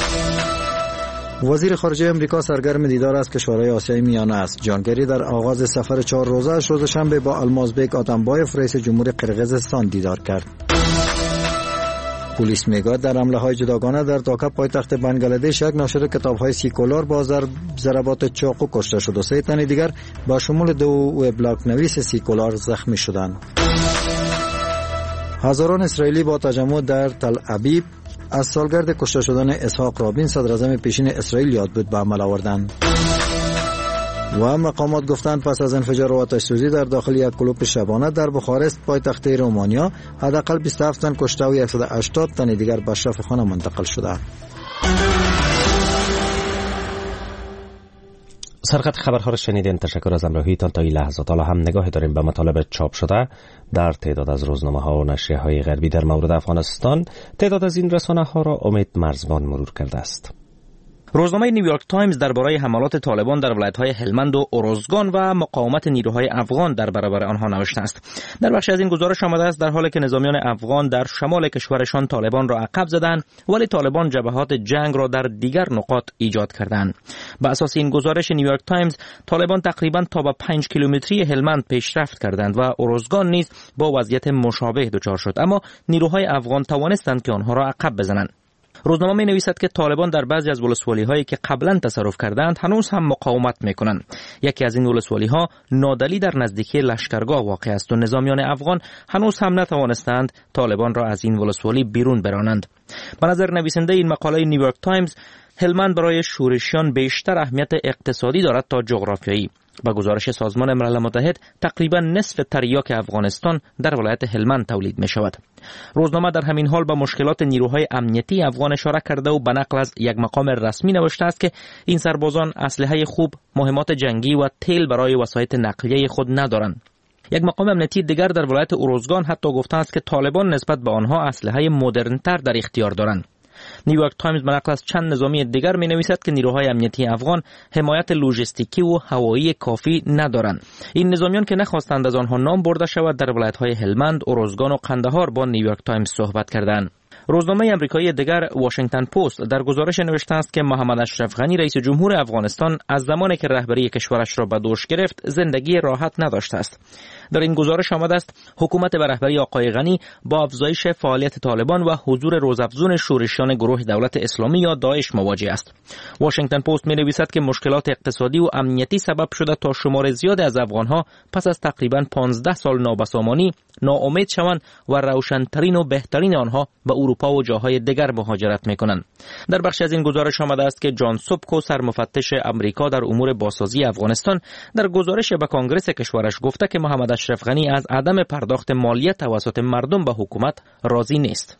وزیر خارجه امریکا سرگرم دیدار از کشورهای آسیای میانه است. جان کری در آغاز سفر چهار روزه اش روز شنبه با المازبک آتامبایف رئیس جمهور قرقیزستان دیدار کرد. پلیس میگوید در حمله های جداگانه در داکا پایتخت بنگلادش یک ناشر کتاب های سیکولار با ضربات چاقو کشته شد و سه تن دیگر با شمول دو وبلاگ نویس سیکولار زخمی شدند. هزاران اسرائیلی با تجمع در تل ابیب از سالگرد کشته شدن اسحاق رابین صدر اعظم پیشین اسرائیل یاد بود به عمل آوردند. و مقامات گفتند پس از انفجار و آتش سوزی در داخل یک کلوب شبانه در بخارست پایتخت رومانیا حداقل بیست و هفت تن کشته و صد و هشتاد تن دیگر به شفاخانه منتقل شده. سرخط خبرها را شنیدین. تشکر از همراهیتان تا این لحظات. حالا هم نگاه داریم به مطالب چاپ شده در تعداد از روزنامه ها و نشریه های غربی در مورد افغانستان. تعداد از این رسانه ها را امید مرزبان مرور کرده است. روزنامه نیویورک تایمز درباره حملات طالبان در ولایت‌های هلمند و اروزگان و مقاومت نیروهای افغان در برابر آنها نوشته است. در بخش از این گزارش آمده است در حالی که نظامیان افغان در شمال کشورشان طالبان را عقب زدند، ولی طالبان جبهات جنگ را در دیگر نقاط ایجاد کردند. بر اساس این گزارش نیویورک تایمز، طالبان تقریباً تا به پنج کیلومتری هلمند پیشرفت کردند و اروزگان نیز با وضعیت مشابه دچار شد، اما نیروهای افغان توانستند که آنها را عقب بزنند. روزنامه می نویسد که طالبان در بعضی از ولسوالی هایی که قبلا تصرف کردند هنوز هم مقاومت می کنند. یکی از این ولسوالی ها نادلی در نزدیکی لشکرگاه واقع است و نظامیان افغان هنوز هم نتوانستند طالبان را از این ولسوالی بیرون برانند. به نظر نویسنده این مقاله نیویورک تایمز، هلمند برای شورشیان بیشتر اهمیت اقتصادی دارد تا جغرافیایی. با گزارش سازمان ملل متحد تقریبا نصف تریاک افغانستان در ولایت هلمند تولید می شود. روزنامه در همین حال با مشکلات نیروهای امنیتی افغان اشاره کرده و به نقل از یک مقام رسمی نوشته است که این سربازان اسلحه خوب، مهمات جنگی و تیل برای وسایط نقلیه خود ندارند. یک مقام امنیتی دیگر در ولایت اروزگان حتی گفته است که طالبان نسبت به آنها اسلحه مدرن‌تر در اختیار دارند. نیویورک تایمز به نقل از چند نظامی دیگر می نویسد که نیروهای امنیتی افغان حمایت لوجستیکی و هوایی کافی ندارند. این نظامیان که نخواستند از آنها نام برده شود در ولایت‌های هلمند، اروزگان و قندهار با نیویورک تایمز صحبت کردند. روزنامه آمریکایی دیگر واشنگتن پست در گزارش نوشته است که محمد اشرف غنی رئیس جمهور افغانستان از زمانی که رهبری کشورش را به دوش گرفت زندگی راحت نداشته است. در این گزارش آمده است حکومت به رهبری آقای غنی با افزایش فعالیت طالبان و حضور روزافزون شورشیان گروه دولت اسلامی یا داعش مواجه است. واشنگتن پست می‌نویسد که مشکلات اقتصادی و امنیتی سبب شده تا شمار زیاد از افغان‌ها پس از تقریباً پانزده سال نابسامانی ناامید شوند و روشن‌ترین و بهترین آنها به اروپا و جاهای دیگر مهاجرت می‌کنند. در بخش از این گزارش آمده است که جان سوبکو سرمفتش امریکا در امور بازسازی افغانستان در گزارش به کنگره کشورش گفته که محمد اشرف غنی از عدم پرداخت مالیه توسط مردم به حکومت راضی نیست.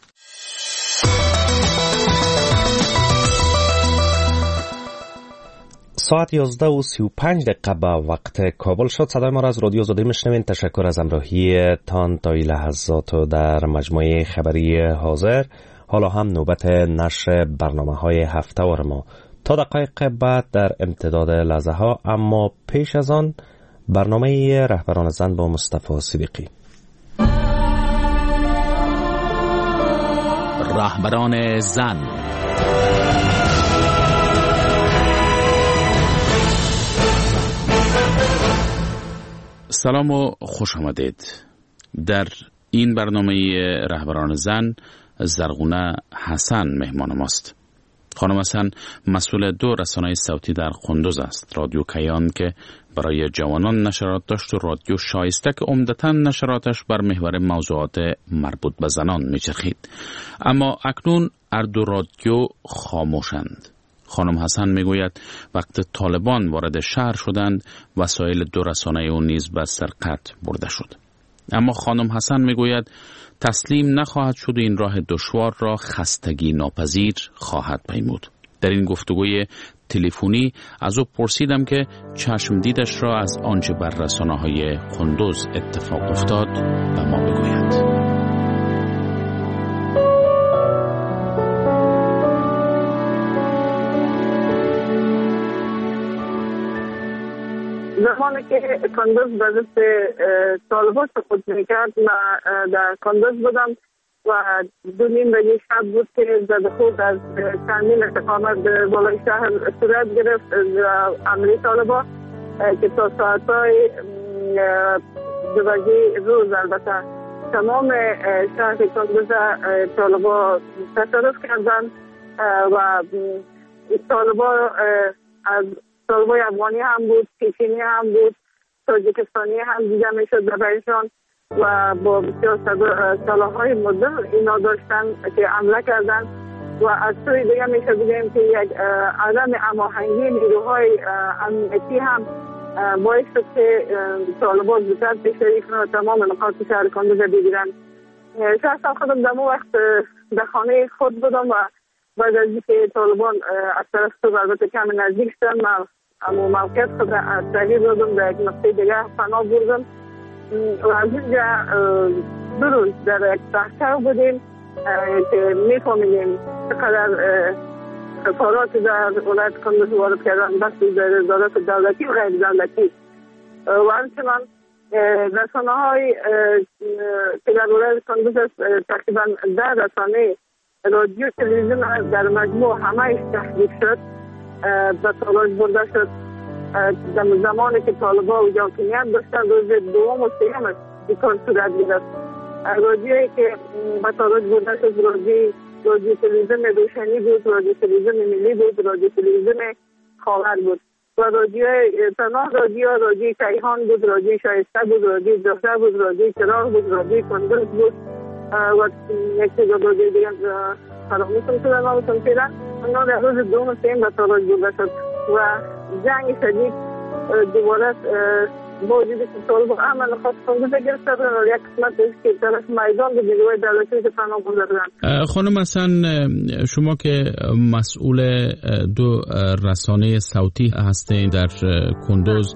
ساعت یازده و سی و پنج دقیقه به وقت کابل شد. صدای ما را از رادیو آزادی میشنوین. تشکر از همراهی تان تا این لحظات در مجموعه خبری حاضر. حالا هم نوبت نشر برنامه های هفته وار ما تا دقایق بعد در امتداد لحظه ها، اما پیش از آن برنامه رهبران زن با مصطفی صدیقی. رهبران زن. سلام و خوش آمدید. در این برنامه رهبران زن زرغونه حسن مهمان ماست. خانم حسن مسئول دو رسانه صوتی در قندوز است، رادیو کیان که برای جوانان نشرات داشت و رادیو شایسته که عمدتاً نشراتش بر محور موضوعات مربوط به زنان میچرخید. اما اکنون هر دو رادیو خاموشند. خانم حسن میگوید وقت طالبان وارد شهر شدند وسایل دو رسانه او نیز به سرقت برده شد. اما خانم حسن میگوید تسلیم نخواهد شد و این راه دشوار را خستگی ناپذیر خواهد پیمود. در این گفتگوی تلفنی از او پرسیدم که چشم دیدش را از آنچه بر رسانه‌های قندوز اتفاق افتاد به ما بگوید. زمانی که کندوز به دست طالبان سقوط میکرد من در کندوز بودم و دو نیم بجه شب بود که زد خود از چندین استقامت بالای شهر صورت گرفت از عملی طالبان که تا ساعتهای دو بجه روز البته تمام شهر کندوز طالبان تصرف کردن و طالبان از طالبای افغانی هم بود، چچنی هم بود، تاجیکستانی هم دیده میشد برایشان و با بسیار سلاح‌های مدرن اینا داشتن که حمله کردن و از سوی دیگه میشه بگیم که یک عدم هماهنگی نیروهای امنیتی هم باعث شد که طالبان زودتر پیشروی کنند و تمام نقاط شهر کندوز بگیرن. شخصا خودم در وقت در خانه خود بودم و بعد از اینکه طالبان از طرف تو البته کم نزدیک شدن من اما موقعیت خود تغییر دادم در یک نقطه دیگه پناه بردم و از اینجا دو روز در یک تحقیق بودیم که میفهمیدیم چقدر خسارات در ولایت کندوز وارد کردن بس در ادارات دولتی و غیر دولتی و همچنان رسانه های که در ولایت کندوز تقریبا ده رسانه رادیو تلویزیون در مجموع همه‌اش تحریک شد، به تاراج برده شد. در زمانی که طالبان و حاکمیت داشتن روز دوم و سوم این کار صورت گرفت. رادیویی که به تاراج برده شد رادیو رادیو تلویزیون روشنی بود، رادیو تلویزیون ملی بود، رادیو تلویزیون خاور بود و رادیو تنها رادیو رادیو کیهان بود، رادیو شایسته بود، رادیو جوهر بود، رادیو چراغ بود، رادیو کندوز بود و یک چیز رادیو دیگه فراموشم شدن نامشون شدن. اونا در روز دوم سیم به تاراج برده شد و جنگ شدید دوباره با وجود که طالب عمل خاص کندوز گرفته بودن و یک قسمت که طرف میدان به نیروهای دولتی که پناه برده بودن. خانم حسن شما که مسئول دو رسانه صوتی هستین در کندوز،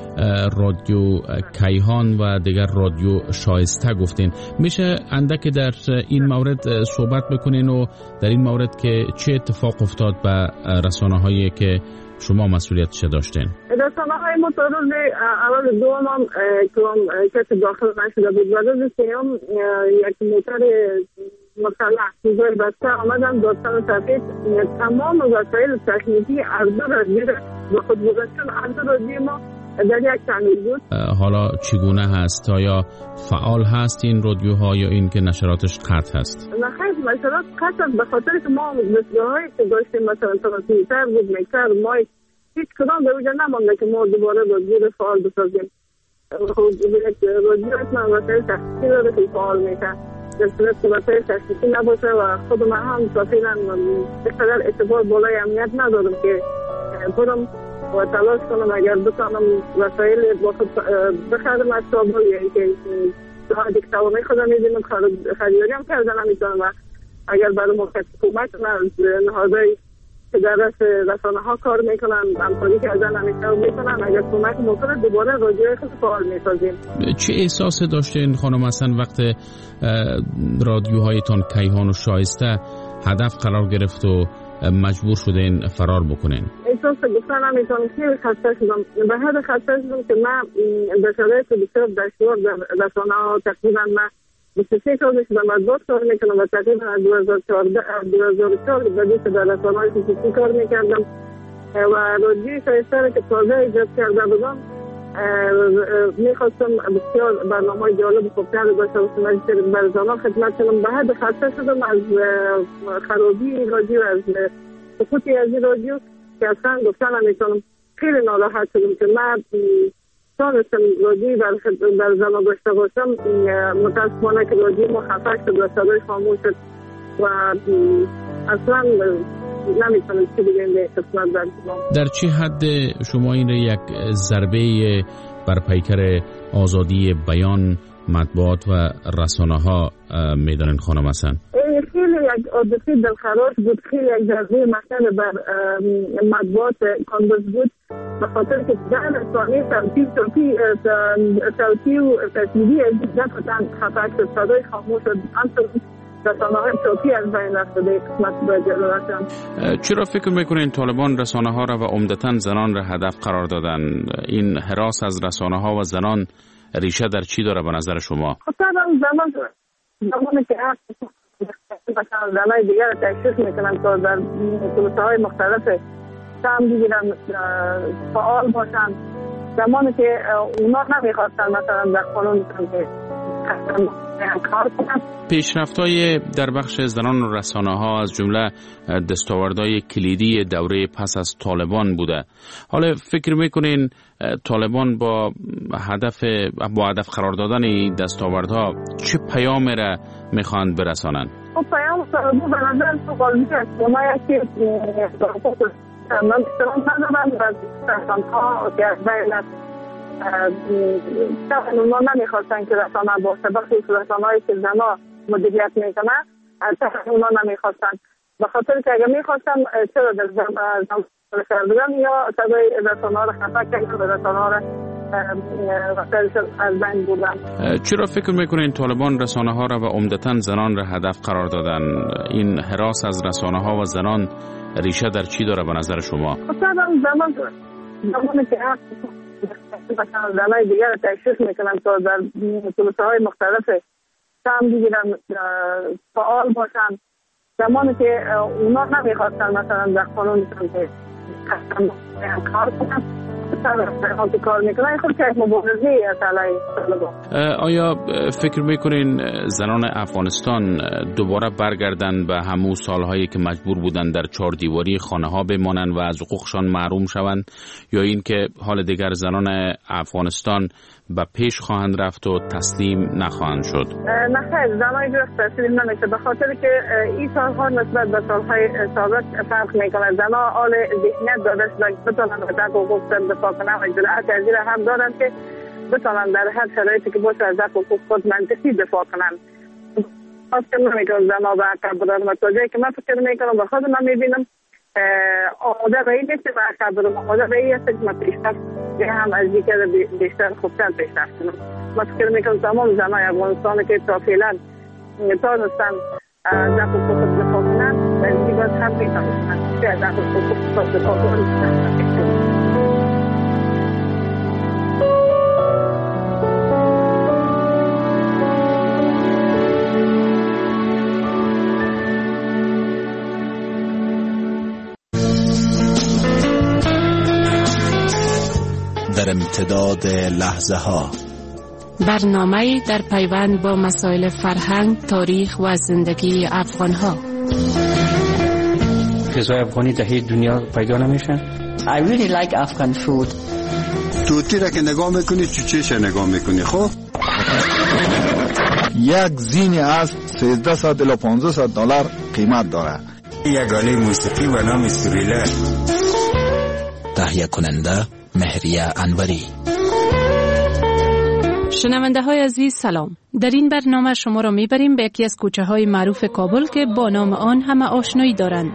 رادیو کیهان و دیگر رادیو شایسته گفتین، میشه اندک در این مورد صحبت بکنین و در این مورد که چه اتفاق افتاد به رسانه هایی که شما مسئولیتش داشتین؟ رسانه های متعرض اول دوم هم که کسی داخل نشده بود و روز سیوم یک موتر مسلح چیزای بسته آمدن داستان سفید تمام وسایل تکنیکی ارز را زیر به خود گذاشتن. ارز را ما در یک تعمیر بود. حالا چگونه هست؟ آیا فعال هست این رادیوها یا این که نشراتش قطع هست؟ نه خیلی نشرات قطع هست به خاطر که ما دستگاه‌هایی که داشتیم مثلا ترانسمیتر بود، میکسر، مایک، هیچ کدام به وجود نمانده که ما دوباره رادیو فعال بسازیم. رادیو اصلا وسایل تحقیقی داره که فعال میشه. در صورت که وسایل تحقیقی نباشه و خود من هم صافیلا بقدر اعتبار بالای امنیت ندارم که برم و تلاش کنم اگر بتانم وسایل با خود بخرم از تابل یا اینکه دیگه توانه خودم میدونم خریداری هم کردن نمیتونم و اگر برای موقع کمک از نهادهای که در دست رسانه ها کار میکنن همکاری کردن همیشه میکنن اگر کمک موقع دوباره رادیوی خود فعال میسازیم. چه احساسی داشتین خانم اصلا وقت رادیوهایتان کیهان و شایسته هدف قرار گرفت و مجبور شدین فرار بکنین؟ احساس گفتن نمیتونم خیلی خسته شدم. به حد خسته شدم که من به شرایط بسیار دشوار در رسانه ها تقریبا من بیست و سه سال شدم از باز کار میکنم و تقریبا از دو هزار و چهارده دو هزار و چهار بدیش در رسانه های خصوصی کار میکردم و رادیوی شایسته که تازه ایجاد کرده بودم میخواستم بسیار برنامه های جالب و خوبتر داشته باشم بر زمان خدمت کنم. به حد خسته شدم از خرابی رادیو، از سقوطی از این رادیو که اصلا گفتن نمیتونم. خیلی ناراحت شدم که من تانستم رادیو بر زمان داشته باشم. متاسفانه که رادیو ما خفه شد و صدای خاموش شد و اصلا نمیتونم چی بگیم به قسمت در شما. در چه حد شما این یک ضربه بر پیکر آزادی بیان، مطبوعات و رسانه ها میدانین خانم حسن؟ خیلی یک عادتی دلخراش بود، خیلی یک ضربه مثلا بر مطبوعات کاندوز بود به خاطر که در رسانه صوتی صوتی صوتی و تصویری دفتن خفه شد، صدای خاموش شد، همچنین رسانه های صوتی از بین رفته به قسمت به جلوشان. چرا فکر میکنین طالبان رسانه ها را و عمدتاً زنان را هدف قرار دادن؟ این هراس از رسانه ها و زنان ریشه در چی داره به نظر شما؟ خب زمان زمانی که مثلا زنای دیگر را تشخیص میکنن تا در کلوسه های مختلف سهم بگیرن، فعال باشن، زمانی که اونا نمیخواستن مثلا در قانون که کار کنن. پیشرفت‌های در بخش زنان و رسانه ها از جمله دستاوردهای کلیدی دوره پس از طالبان بوده. حالا فکر میکنین طالبان با هدف با هدف قرار دادن این دستاوردها چه پیامی را میخواند برسانند؟ خب پیام سرابو به نظر تو قالبی است. اونایی که من احترام ندارم و رسانه‌ها که از بین است اونا نمیخواستن که رسانه باشه، بخصوص رسانه‌هایی که زنها مدیریت میکنن از طرف اونا نمیخواستن به خاطر که اگر میخواستن چرا در زمان کردن یا صدای رسانه‌ها را خفه کردن و رسانه‌ها را از بین بردن. چرا فکر میکنین طالبان رسانه ها را و عمدتاً زنان را هدف قرار دادن؟ این هراس از رسانه ها و زنان ریشه در چی داره به نظر شما؟ خب زمان زمانی که مثلا زنای دیگر را تشخیص میکنن تا در کلوسه های مختلف سهم بگیرن، فعال باشن، زمانی که اونا نمیخواستن مثلا در قانون که کار کنن کار میکنن خود که مبارزه آیا فکر میکنین زنان افغانستان دوباره برگردن به همون سالهایی که مجبور بودن در چهار دیواری خانه ها بمانند و از حقوقشان محروم شوند یا این که حال دیگر زنان افغانستان به پیش خواهند رفت و تسلیم نخواهند شد؟ نه خیر، زنان اینجا تسلیم نمیشه به خاطر که این سالها نسبت به سالهای سابق فرق میکنه. زنان حال ذهنیت داده شده که بتونن به حق حقوق دفاع کنن و جرأت از این هم دارن که بتونن در هر شرایطی که باشه از حق حقوق خود منطقی دفاع کنن. فکر نمیکنم زنان به عقب برن و تا جایی که من فکر میکنم به خود من میبینم آماده به این نیست و عقب برم، آماده به این است که من پیشرفت هم از دیگر بیشتر خوبتر پیشرفت کنم. من فکر میکنم تمام زنای افغانستان که تا فعلا تانستن از حق حقوق خود دفاع کنن و از دیگر هم میتونن که از حق حقوق خود دفاع کنن. امتداد لحظه ها. برنامه در پیوند با مسائل فرهنگ، تاریخ و زندگی افغان ها. غذای افغانی در هیچ دنیا پیدا نمیشه. I really like Afghan food. توتی را که نگاه میکنی چوچهش نگاه میکنی. خب یک زین از سیزده صد الی پانزده صد دلار قیمت داره. یک آله موسیقی و نام سوریله. تهیه کننده مهریه انوری. شنونده های عزیز سلام. در این برنامه شما را میبریم به یکی از کوچه های معروف کابل که با نام آن همه آشنایی دارند.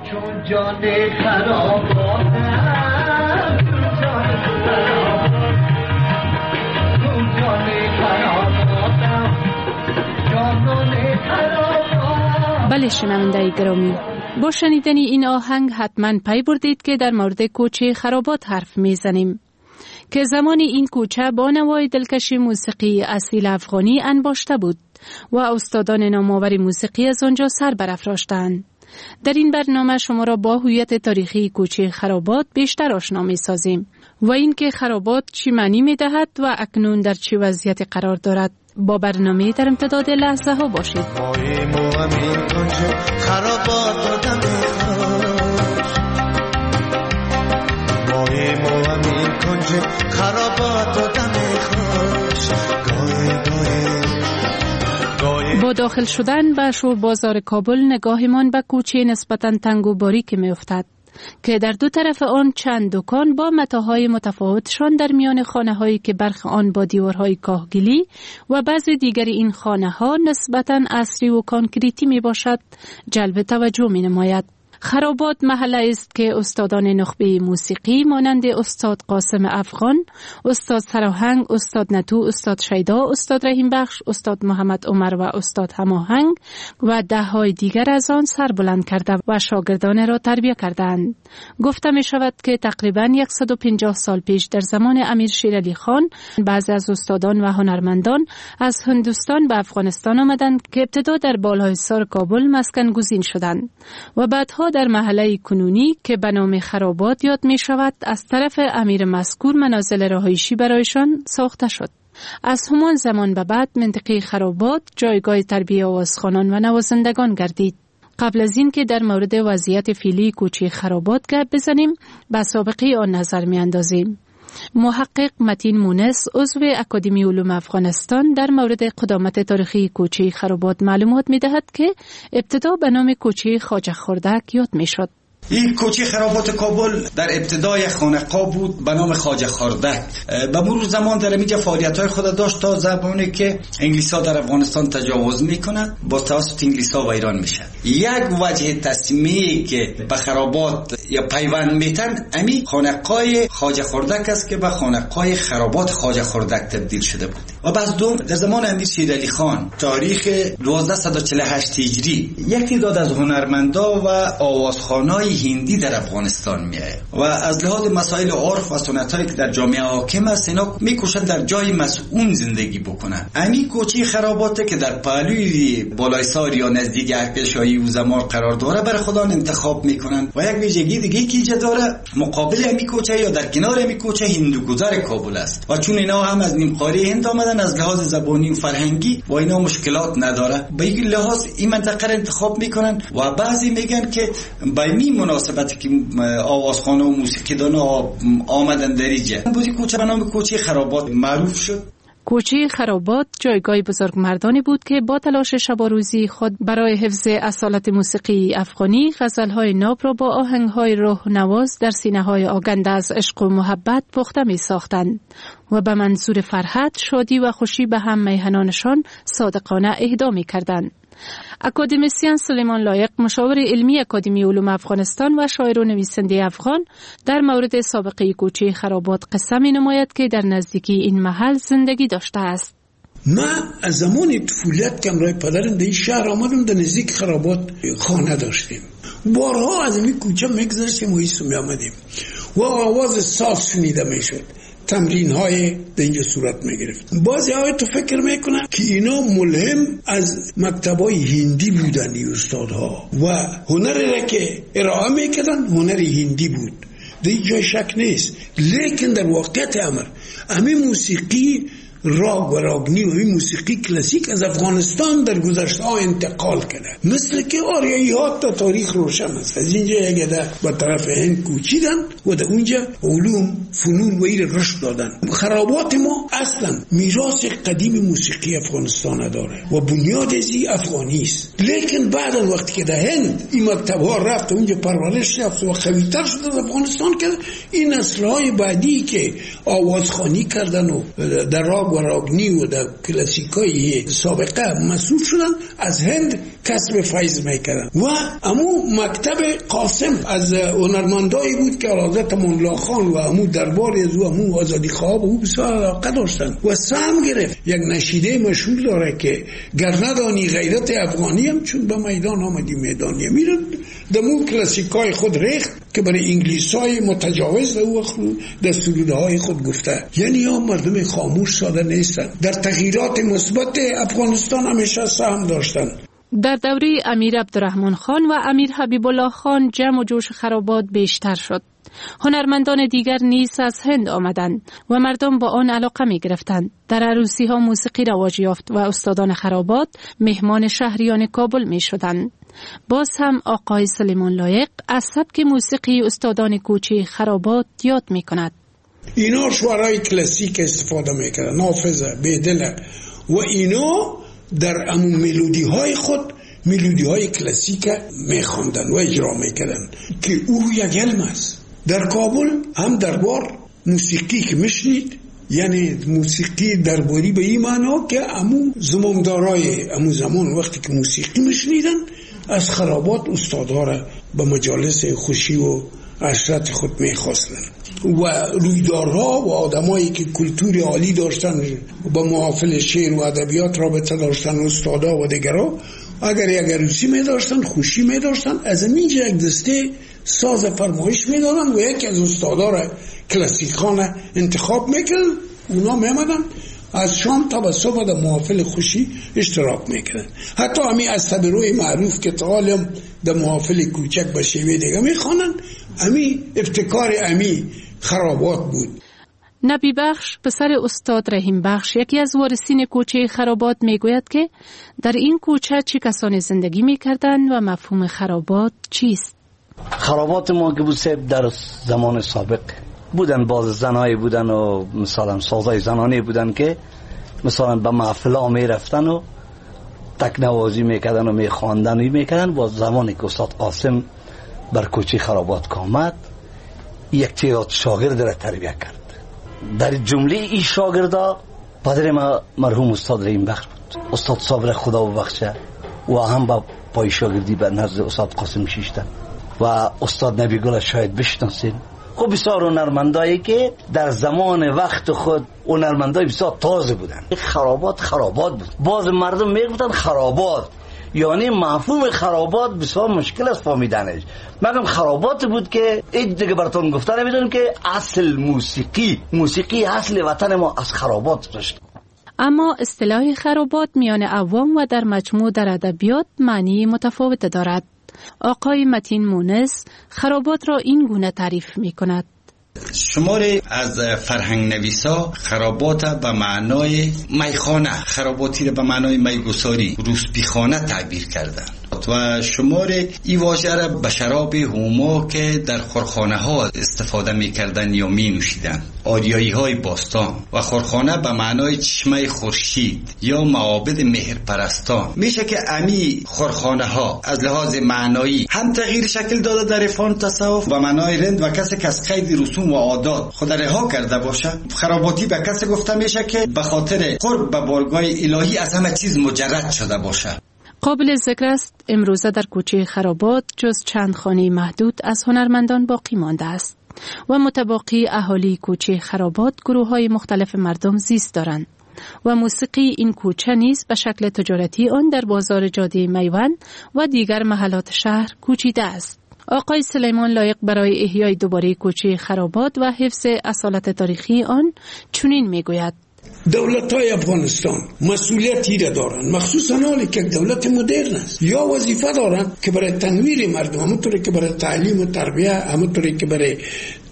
بله شنونده گرامی، با شنیدن این آهنگ حتما پی بردید که در مورد کوچه خرابات حرف میزنیم که زمان این کوچه با نوای دلکش موسیقی اصیل افغانی انباشته بود و استادان نامآور موسیقی از آنجا سر برافراشتند. در این برنامه شما را با هویت تاریخی کوچه خرابات بیشتر آشنا می‌سازیم و اینکه خرابات چی معنی می‌دهد و اکنون در چه وضعیتی قرار دارد. با برنامه در امتداد لحظه ها باشید. با داخل شدن به شو بازار کابل نگاهمان به کوچه نسبتاً تنگ و باریک می افتد که در دو طرف آن چند دکان با متاهای متفاوتشان در میان خانه‌هایی که برخی آن با دیوارهای کاهگلی و بعضی دیگر این خانه‌ها نسبتاً عصری و کانکریتی می باشد جلب توجه می نماید. خرابات محله است که استادان نخبه موسیقی مانند استاد قاسم افغان، استاد سراهنگ، استاد نتو، استاد شیدا، استاد رحیم بخش، استاد محمد عمر و استاد هماهنگ و ده های دیگر از آن سر بلند کرده و شاگردان را تربیه کردند. گفته می شود که تقریباً صد و پنجاه سال پیش در زمان امیر شیر علی خان بعضی از استادان و هنرمندان از هندوستان به افغانستان آمدند که ابتدا در بالایسار کابل مسکن گزین شدند و بعدها در محله کنونی که به نام خرابات یاد می شود از طرف امیر مذکور منازل رهایشی برایشان ساخته شد. از همان زمان به بعد منطقه خرابات جایگاه تربیه آوازخوانان و نوازندگان گردید. قبل از این که در مورد وضعیت فعلی کوچه خرابات گپ بزنیم به سابقه آن نظر می اندازیم. محقق متین مونس عضو اکادمی علوم افغانستان در مورد قدامت تاریخی کوچه خرابات معلومات می دهد که ابتدا به نام کوچه خواجه خردک یاد می شد. این کوچه خرابات کابل در ابتدای خانقاه بود به نام خواجه خردک. به مرور زمان در اینجا فعالیت‌های خود داشت تا زمانی که انگلیس‌ها در افغانستان تجاوز میکنند با توسط انگلیس‌ها ویران میشه. یک وجه تسمیه که به خرابات یا پیوند میتن امی خانقاه خواجه خردک است که به خانقاه خرابات خواجه خردک تبدیل شده بود. و بعد دوم در زمان امیر شیر علی خان تاریخ دوازده چهل و هشت هجری یک تعداد از هنرمندا و آوازخوانای هندی در افغانستان میآید و از لحاظ مسائل عرف و سنتایی که در جامعه حاکم است اینا میکوشن در جای مسئول زندگی بکنن. همین کوچه خراباته که در پهلوی بالایسار یا نزدیک احکشایی و زمار قرار داره برای خودان انتخاب میکنن و یک ویژگی دیگه که ایجاد داره مقابل همین کوچه یا در کنار همین کوچه هندوگذر کابل است و چون اینا هم از نیم قاره هند آمدن از لحاظ زبانی و فرهنگی و اینا مشکلات نداره به این لحاظ این منطقه را انتخاب میکنن و بعضی میگن که با این مناسبتی که آوازخوان و موسیقیدان آمدن در اینجا بودی کوچه به نام کوچه خرابات معروف شد. کوچه خرابات جایگاه بزرگمردانی بود که با تلاش شب و روزی خود برای حفظ اصالت موسیقی افغانی غزل‌های ناب را با آهنگ‌های روح نواز در سینه‌های آگنده از عشق و محبت پخته می‌ساختند و به منظور فرحت، شادی و خوشی به هم میهنانشان صادقانه اهدا می‌کردند. اکادمیسین سلیمان لایق مشاور علمی اکادمی علوم افغانستان و شاعر و نویسنده افغان در مورد سابقه کوچه خرابات قصه می نماید که در نزدیکی این محل زندگی داشته است. ما از زمان طفولیت که امرای پدرم در این شهر آمدم در نزدیک خرابات خانه داشتیم. بارها از این کوچه میگذشتیم و ایستو می آمدیم و آواز ساز شنیده می شد. تمرین های در اینجا صورت می گرفت. بعضی های تو فکر میکنن که اینا ملهم از مکتبای هندی بودن این استادها و هنری را که ارائه میکردن هنری هندی بود. دیگه جای شک نیست. لیکن در واقعیت امر همین موسیقی راگ و راگنی و این موسیقی کلاسیک از افغانستان در گذشته ها انتقال کرده، مثل که آریایی ها تا تاریخ روشن است. از اینجا یک ده به طرف هند کوچیدن و در اونجا علوم فنون و این رشد دادن. خرابات ما اصلا میراث قدیم موسیقی افغانستان داره و بنیاد ازی افغانی است. لیکن بعد از وقتی که در هند این مکتب ها رفت اونجا پرورش یافت و قوی‌تر شد از افغانستان کرد، این نسل‌های بعدی که آوازخوانی کردن و در راگ و راگنی و در کلاسیکای سابقه مسئول شدن، از هند کسب فیض میکردن. و امو مکتب قاسم از هنرمندایی بود که حضرت مولا خان و امو دربار از و امو آزادی خواه او بسیار علاقه داشتن و سهم گرفت. یک نشیده مشهور داره که گر ندانی غیرت افغانی هم چون به میدان آمدی میدانی میرد دمو کلاسیکای خود ریخت که برای انگلیسای متجاوز او دستوریده های خود گفته. یعنی ها مردم خاموش ساده نیستن، در تغییرات مثبت افغانستان همیشه سهم داشتن. در دوره امیر عبدالرحمن خان و امیر حبیب الله خان جمع و جوش خرابات بیشتر شد. هنرمندان دیگر نیز از هند آمدند و مردم با آن علاقه می گرفتند. در عروسی ها موسیقی رواج یافت و استادان خرابات مهمان شهریان کابل می شدند. باز هم آقای سلیمان لایق از سبک موسیقی استادان کوچه خرابات یاد می کند. اینا شعرهای کلاسیک استفاده می کردن، نافذه، بیدله و اینا در امون ملودی های خود ملودی های کلاسیک می خواندن و اجرا می کردن که او یک علم است. در کابل هم دربار موسیقی که مشنید، یعنی موسیقی درباری به این معنا که امو زمامدارای امو زمان وقتی که موسیقی مشنیدن از خرابات استادها را به مجالس خوشی و عشرت خود میخواستن و رویدارها و آدمایی که کلتور عالی داشتن با محافل شعر و ادبیات رابطه داشتن، استادا و دیگرها، اگر یک عروسی می داشتن خوشی می داشتن از اینجا یک دسته ساز فرمایش می دادن و یکی از استادا را کلاسیکان انتخاب میکردن، اونا می آمدن از شام تا به صبح در محافل خوشی اشتراک میکردن. حتی همین از صدروی معروف که تعالیم در محافل کوچک به شیوه دیگه میخوانن، همین ابتکار همین خرابات بود. نبی بخش پسر استاد رحیم بخش یکی از وارثین کوچه خرابات میگوید که در این کوچه چه کسانی زندگی میکردند و مفهوم خرابات چیست؟ خرابات ما که بود در زمان سابق بودن، باز زنایی بودن و مثلا سازای زنانی بودن که مثلا به محفل ها می رفتن و تکنوازی میکردن و می خواندن و میکردن. با زمانی که استاد قاسم بر کوچه خرابات کامد یک تعداد شاگرد را تربیت کرد. در جمله این شاگردا پدر ما مرحوم استاد رحیم بخش بود. استاد صابر خدا ببخشه و هم با پای شاگردی به نزد استاد قاسم شیشتن و استاد نبی گل شاید بشناسین. خب بسیار هنرمندایی که در زمان وقت خود هنرمندای بسیار تازه بودن. خرابات خرابات بود، باز مردم میگفتن خرابات، یعنی مفهوم خرابات بسیار مشکل است فهمیدنش. مگم خرابات بود که این دیگه براتون گفتن نمیدونم که اصل موسیقی موسیقی اصل وطن ما از خرابات داشت. اما اصطلاح خرابات میان عوام و در مجموع در ادبیات معنی متفاوت دارد. آقای متین مونس خرابات را این گونه تعریف می کند. شماری از فرهنگ نویسا خرابات به معنای میخانه، خراباتی را به معنای میگساری، روسپیخانه تعبیر کردند و شماری این واژه را به شراب هوما که در خورخانه ها استفاده میکردن یا می نوشیدن، آریایی های باستان و خورخانه به معنای چشمه خورشید یا معابد مهرپرستان. میشه که امی خورخانه ها از لحاظ معنایی هم تغییر شکل داده در عرفان تصوف و معنای رند و کسی که از قید رسوم و عادات خود رها کرده باشه. خراباتی به کسی گفته میشه که به خاطر قرب به بارگاه الهی از همه چیز مجرد شده باشه. قابل ذکر است امروزه در کوچه خرابات جز چند خانه محدود از هنرمندان باقی مانده است و متباقی اهالی کوچه خرابات گروه های مختلف مردم زیست دارند و موسیقی این کوچه نیز به شکل تجارتی آن در بازار جاده میوند و دیگر محلات شهر کوچیده است. آقای سلیمان لایق برای احیای دوباره کوچه خرابات و حفظ اصالت تاریخی آن چنین میگوید: دولت های افغانستان مسئولیتی را دارند، مخصوصا حالی که دولت مدرن است، یا وظیفه دارند که برای تنویر مردم، همونطوری که برای تعلیم و تربیه، همونطوری که برای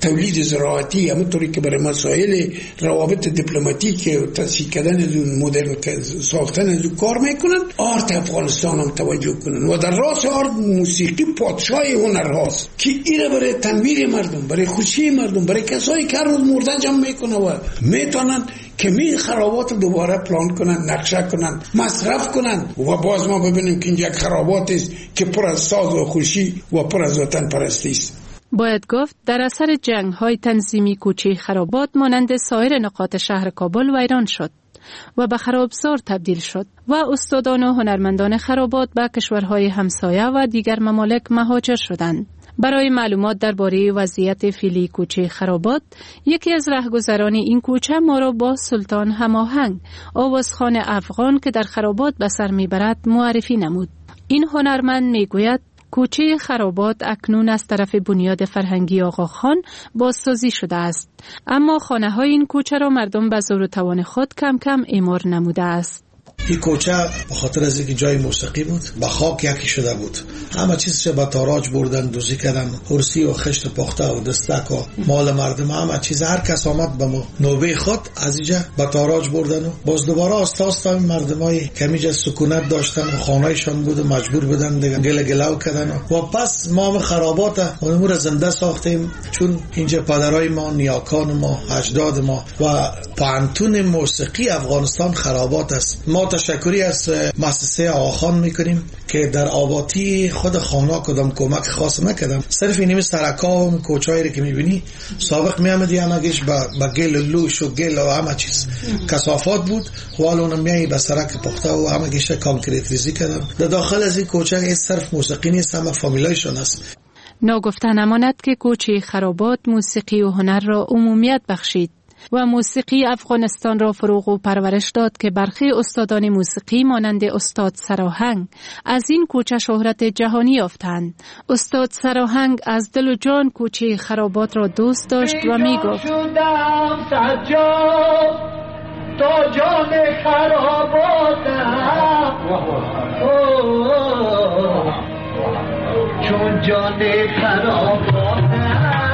تولید زراعتی، همونطوری که برای مسائل روابط دیپلماتیک و تسهیل کردن از اون مدرن ساختن از اون کار میکنن، آرت افغانستان هم توجه کنن. و در راست آرت موسیقی پادشاه هنرهاست که ایره برای تنویر مردم، برای خوشی مردم، برای کسایی که هر روز مردن جمع میکنن و میتونن که می خرابات دوباره پلان کنن، نقشه کنن، مصرف کنن. و باز ما ببینیم که اینجا خرابات است که پر از ساز و خوشی و پر از وطن پرستی است. باید گفت در اثر جنگ‌های تنظیمی کوچه خرابات مانند سایر نقاط شهر کابل ویران شد و به خرابزار تبدیل شد و استادان و هنرمندان خرابات به کشورهای همسایه و دیگر ممالک مهاجر شدند. برای معلومات درباره وضعیت فعلی کوچه خرابات، یکی از رهگذران این کوچه ما را با سلطان هماهنگ، آوازخوان افغان که در خرابات به سر میبرد، معرفی نمود. این هنرمند میگوید کوچه خرابات اکنون از طرف بنیاد فرهنگی آقاخان بازسازی شده است، اما خانه های این کوچه را مردم به زور و توان خود کم کم اعمار نموده است. این کوچه به خاطر از اینکه جای موسیقی بود به خاک یکی شده بود. همه چیزش به تاراج بردن، دوزی کردن، کرسی و خشت پخته و دستک و مال مردم، همه چیز. هر کس آمد به نوبه خود از اینجا به تاراج بردن و باز دوباره آستا آستا مردمای کمیجا سکونت داشتن و خانه‌شان بود و مجبور بودن دیگه گله گلاو کردن و پس ما هم خرابات امور زنده ساختیم، چون اینجا پدرای ما، نیاکان ما، اجداد ما و پانتون موسیقی افغانستان خرابات است. ما تشکری از مؤسسه آقاخان میکنیم که در آبادی خود خانه کدام کمک خاص نکردم. صرف اینیم سرکا و کوچایی که میبینی سابق میامدی همگیش با گل لوش و گل و همه چیز کثافات بود و الان میایی به سرک پخته و همگیش کانکریت ریزی کردن. در داخل از این کوچه این صرف موسیقی نیست، همه فامیلایشون است. ناگفته نماند که کوچه خرابات موسیقی و هنر را عمومیت بخشید و موسیقی افغانستان را فروغ و پرورش داد که برخی استادان موسیقی مانند استاد سراهنگ از این کوچه شهرت جهانی یافتند. استاد سراهنگ از دل و جان کوچه خرابات را دوست داشت و می گفت تو جان خراباتم چون جان خراباتم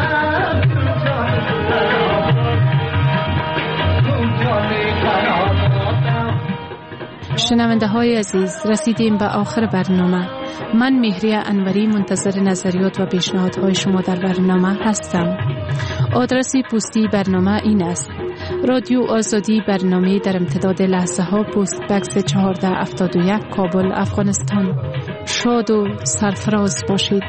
شنونده های عزیز، رسیدیم به آخر برنامه. من مهری انوری منتظر نظریات و پیشنهادهای شما در برنامه هستم. آدرس پستی برنامه این است: رادیو آزادی، برنامه در امتداد لحظه ها، پست بکس چهارده هفتاد و یک، کابل، افغانستان. شاد و سرفراز باشید.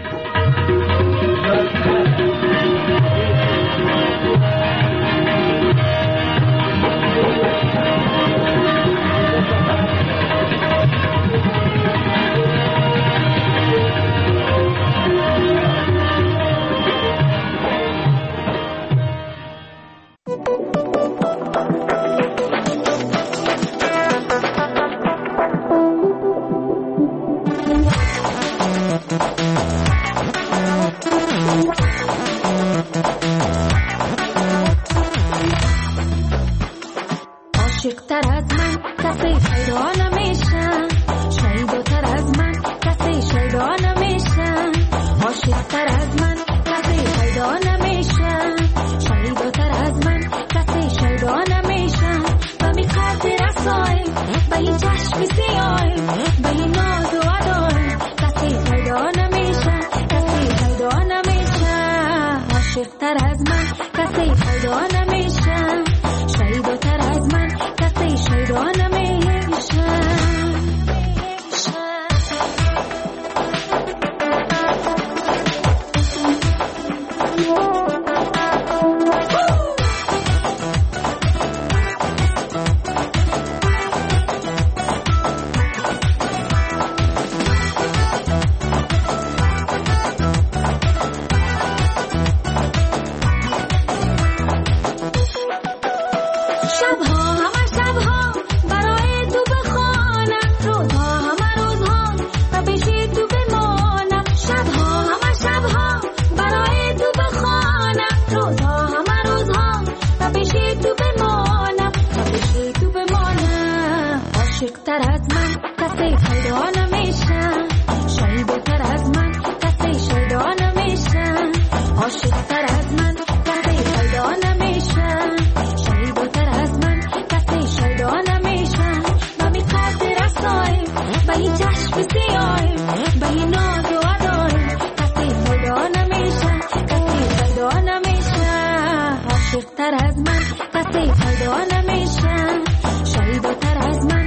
شبها همه شبها برای تو بخوانم شهیداتر از من کسی پیدا نمیشه شهیداتر از من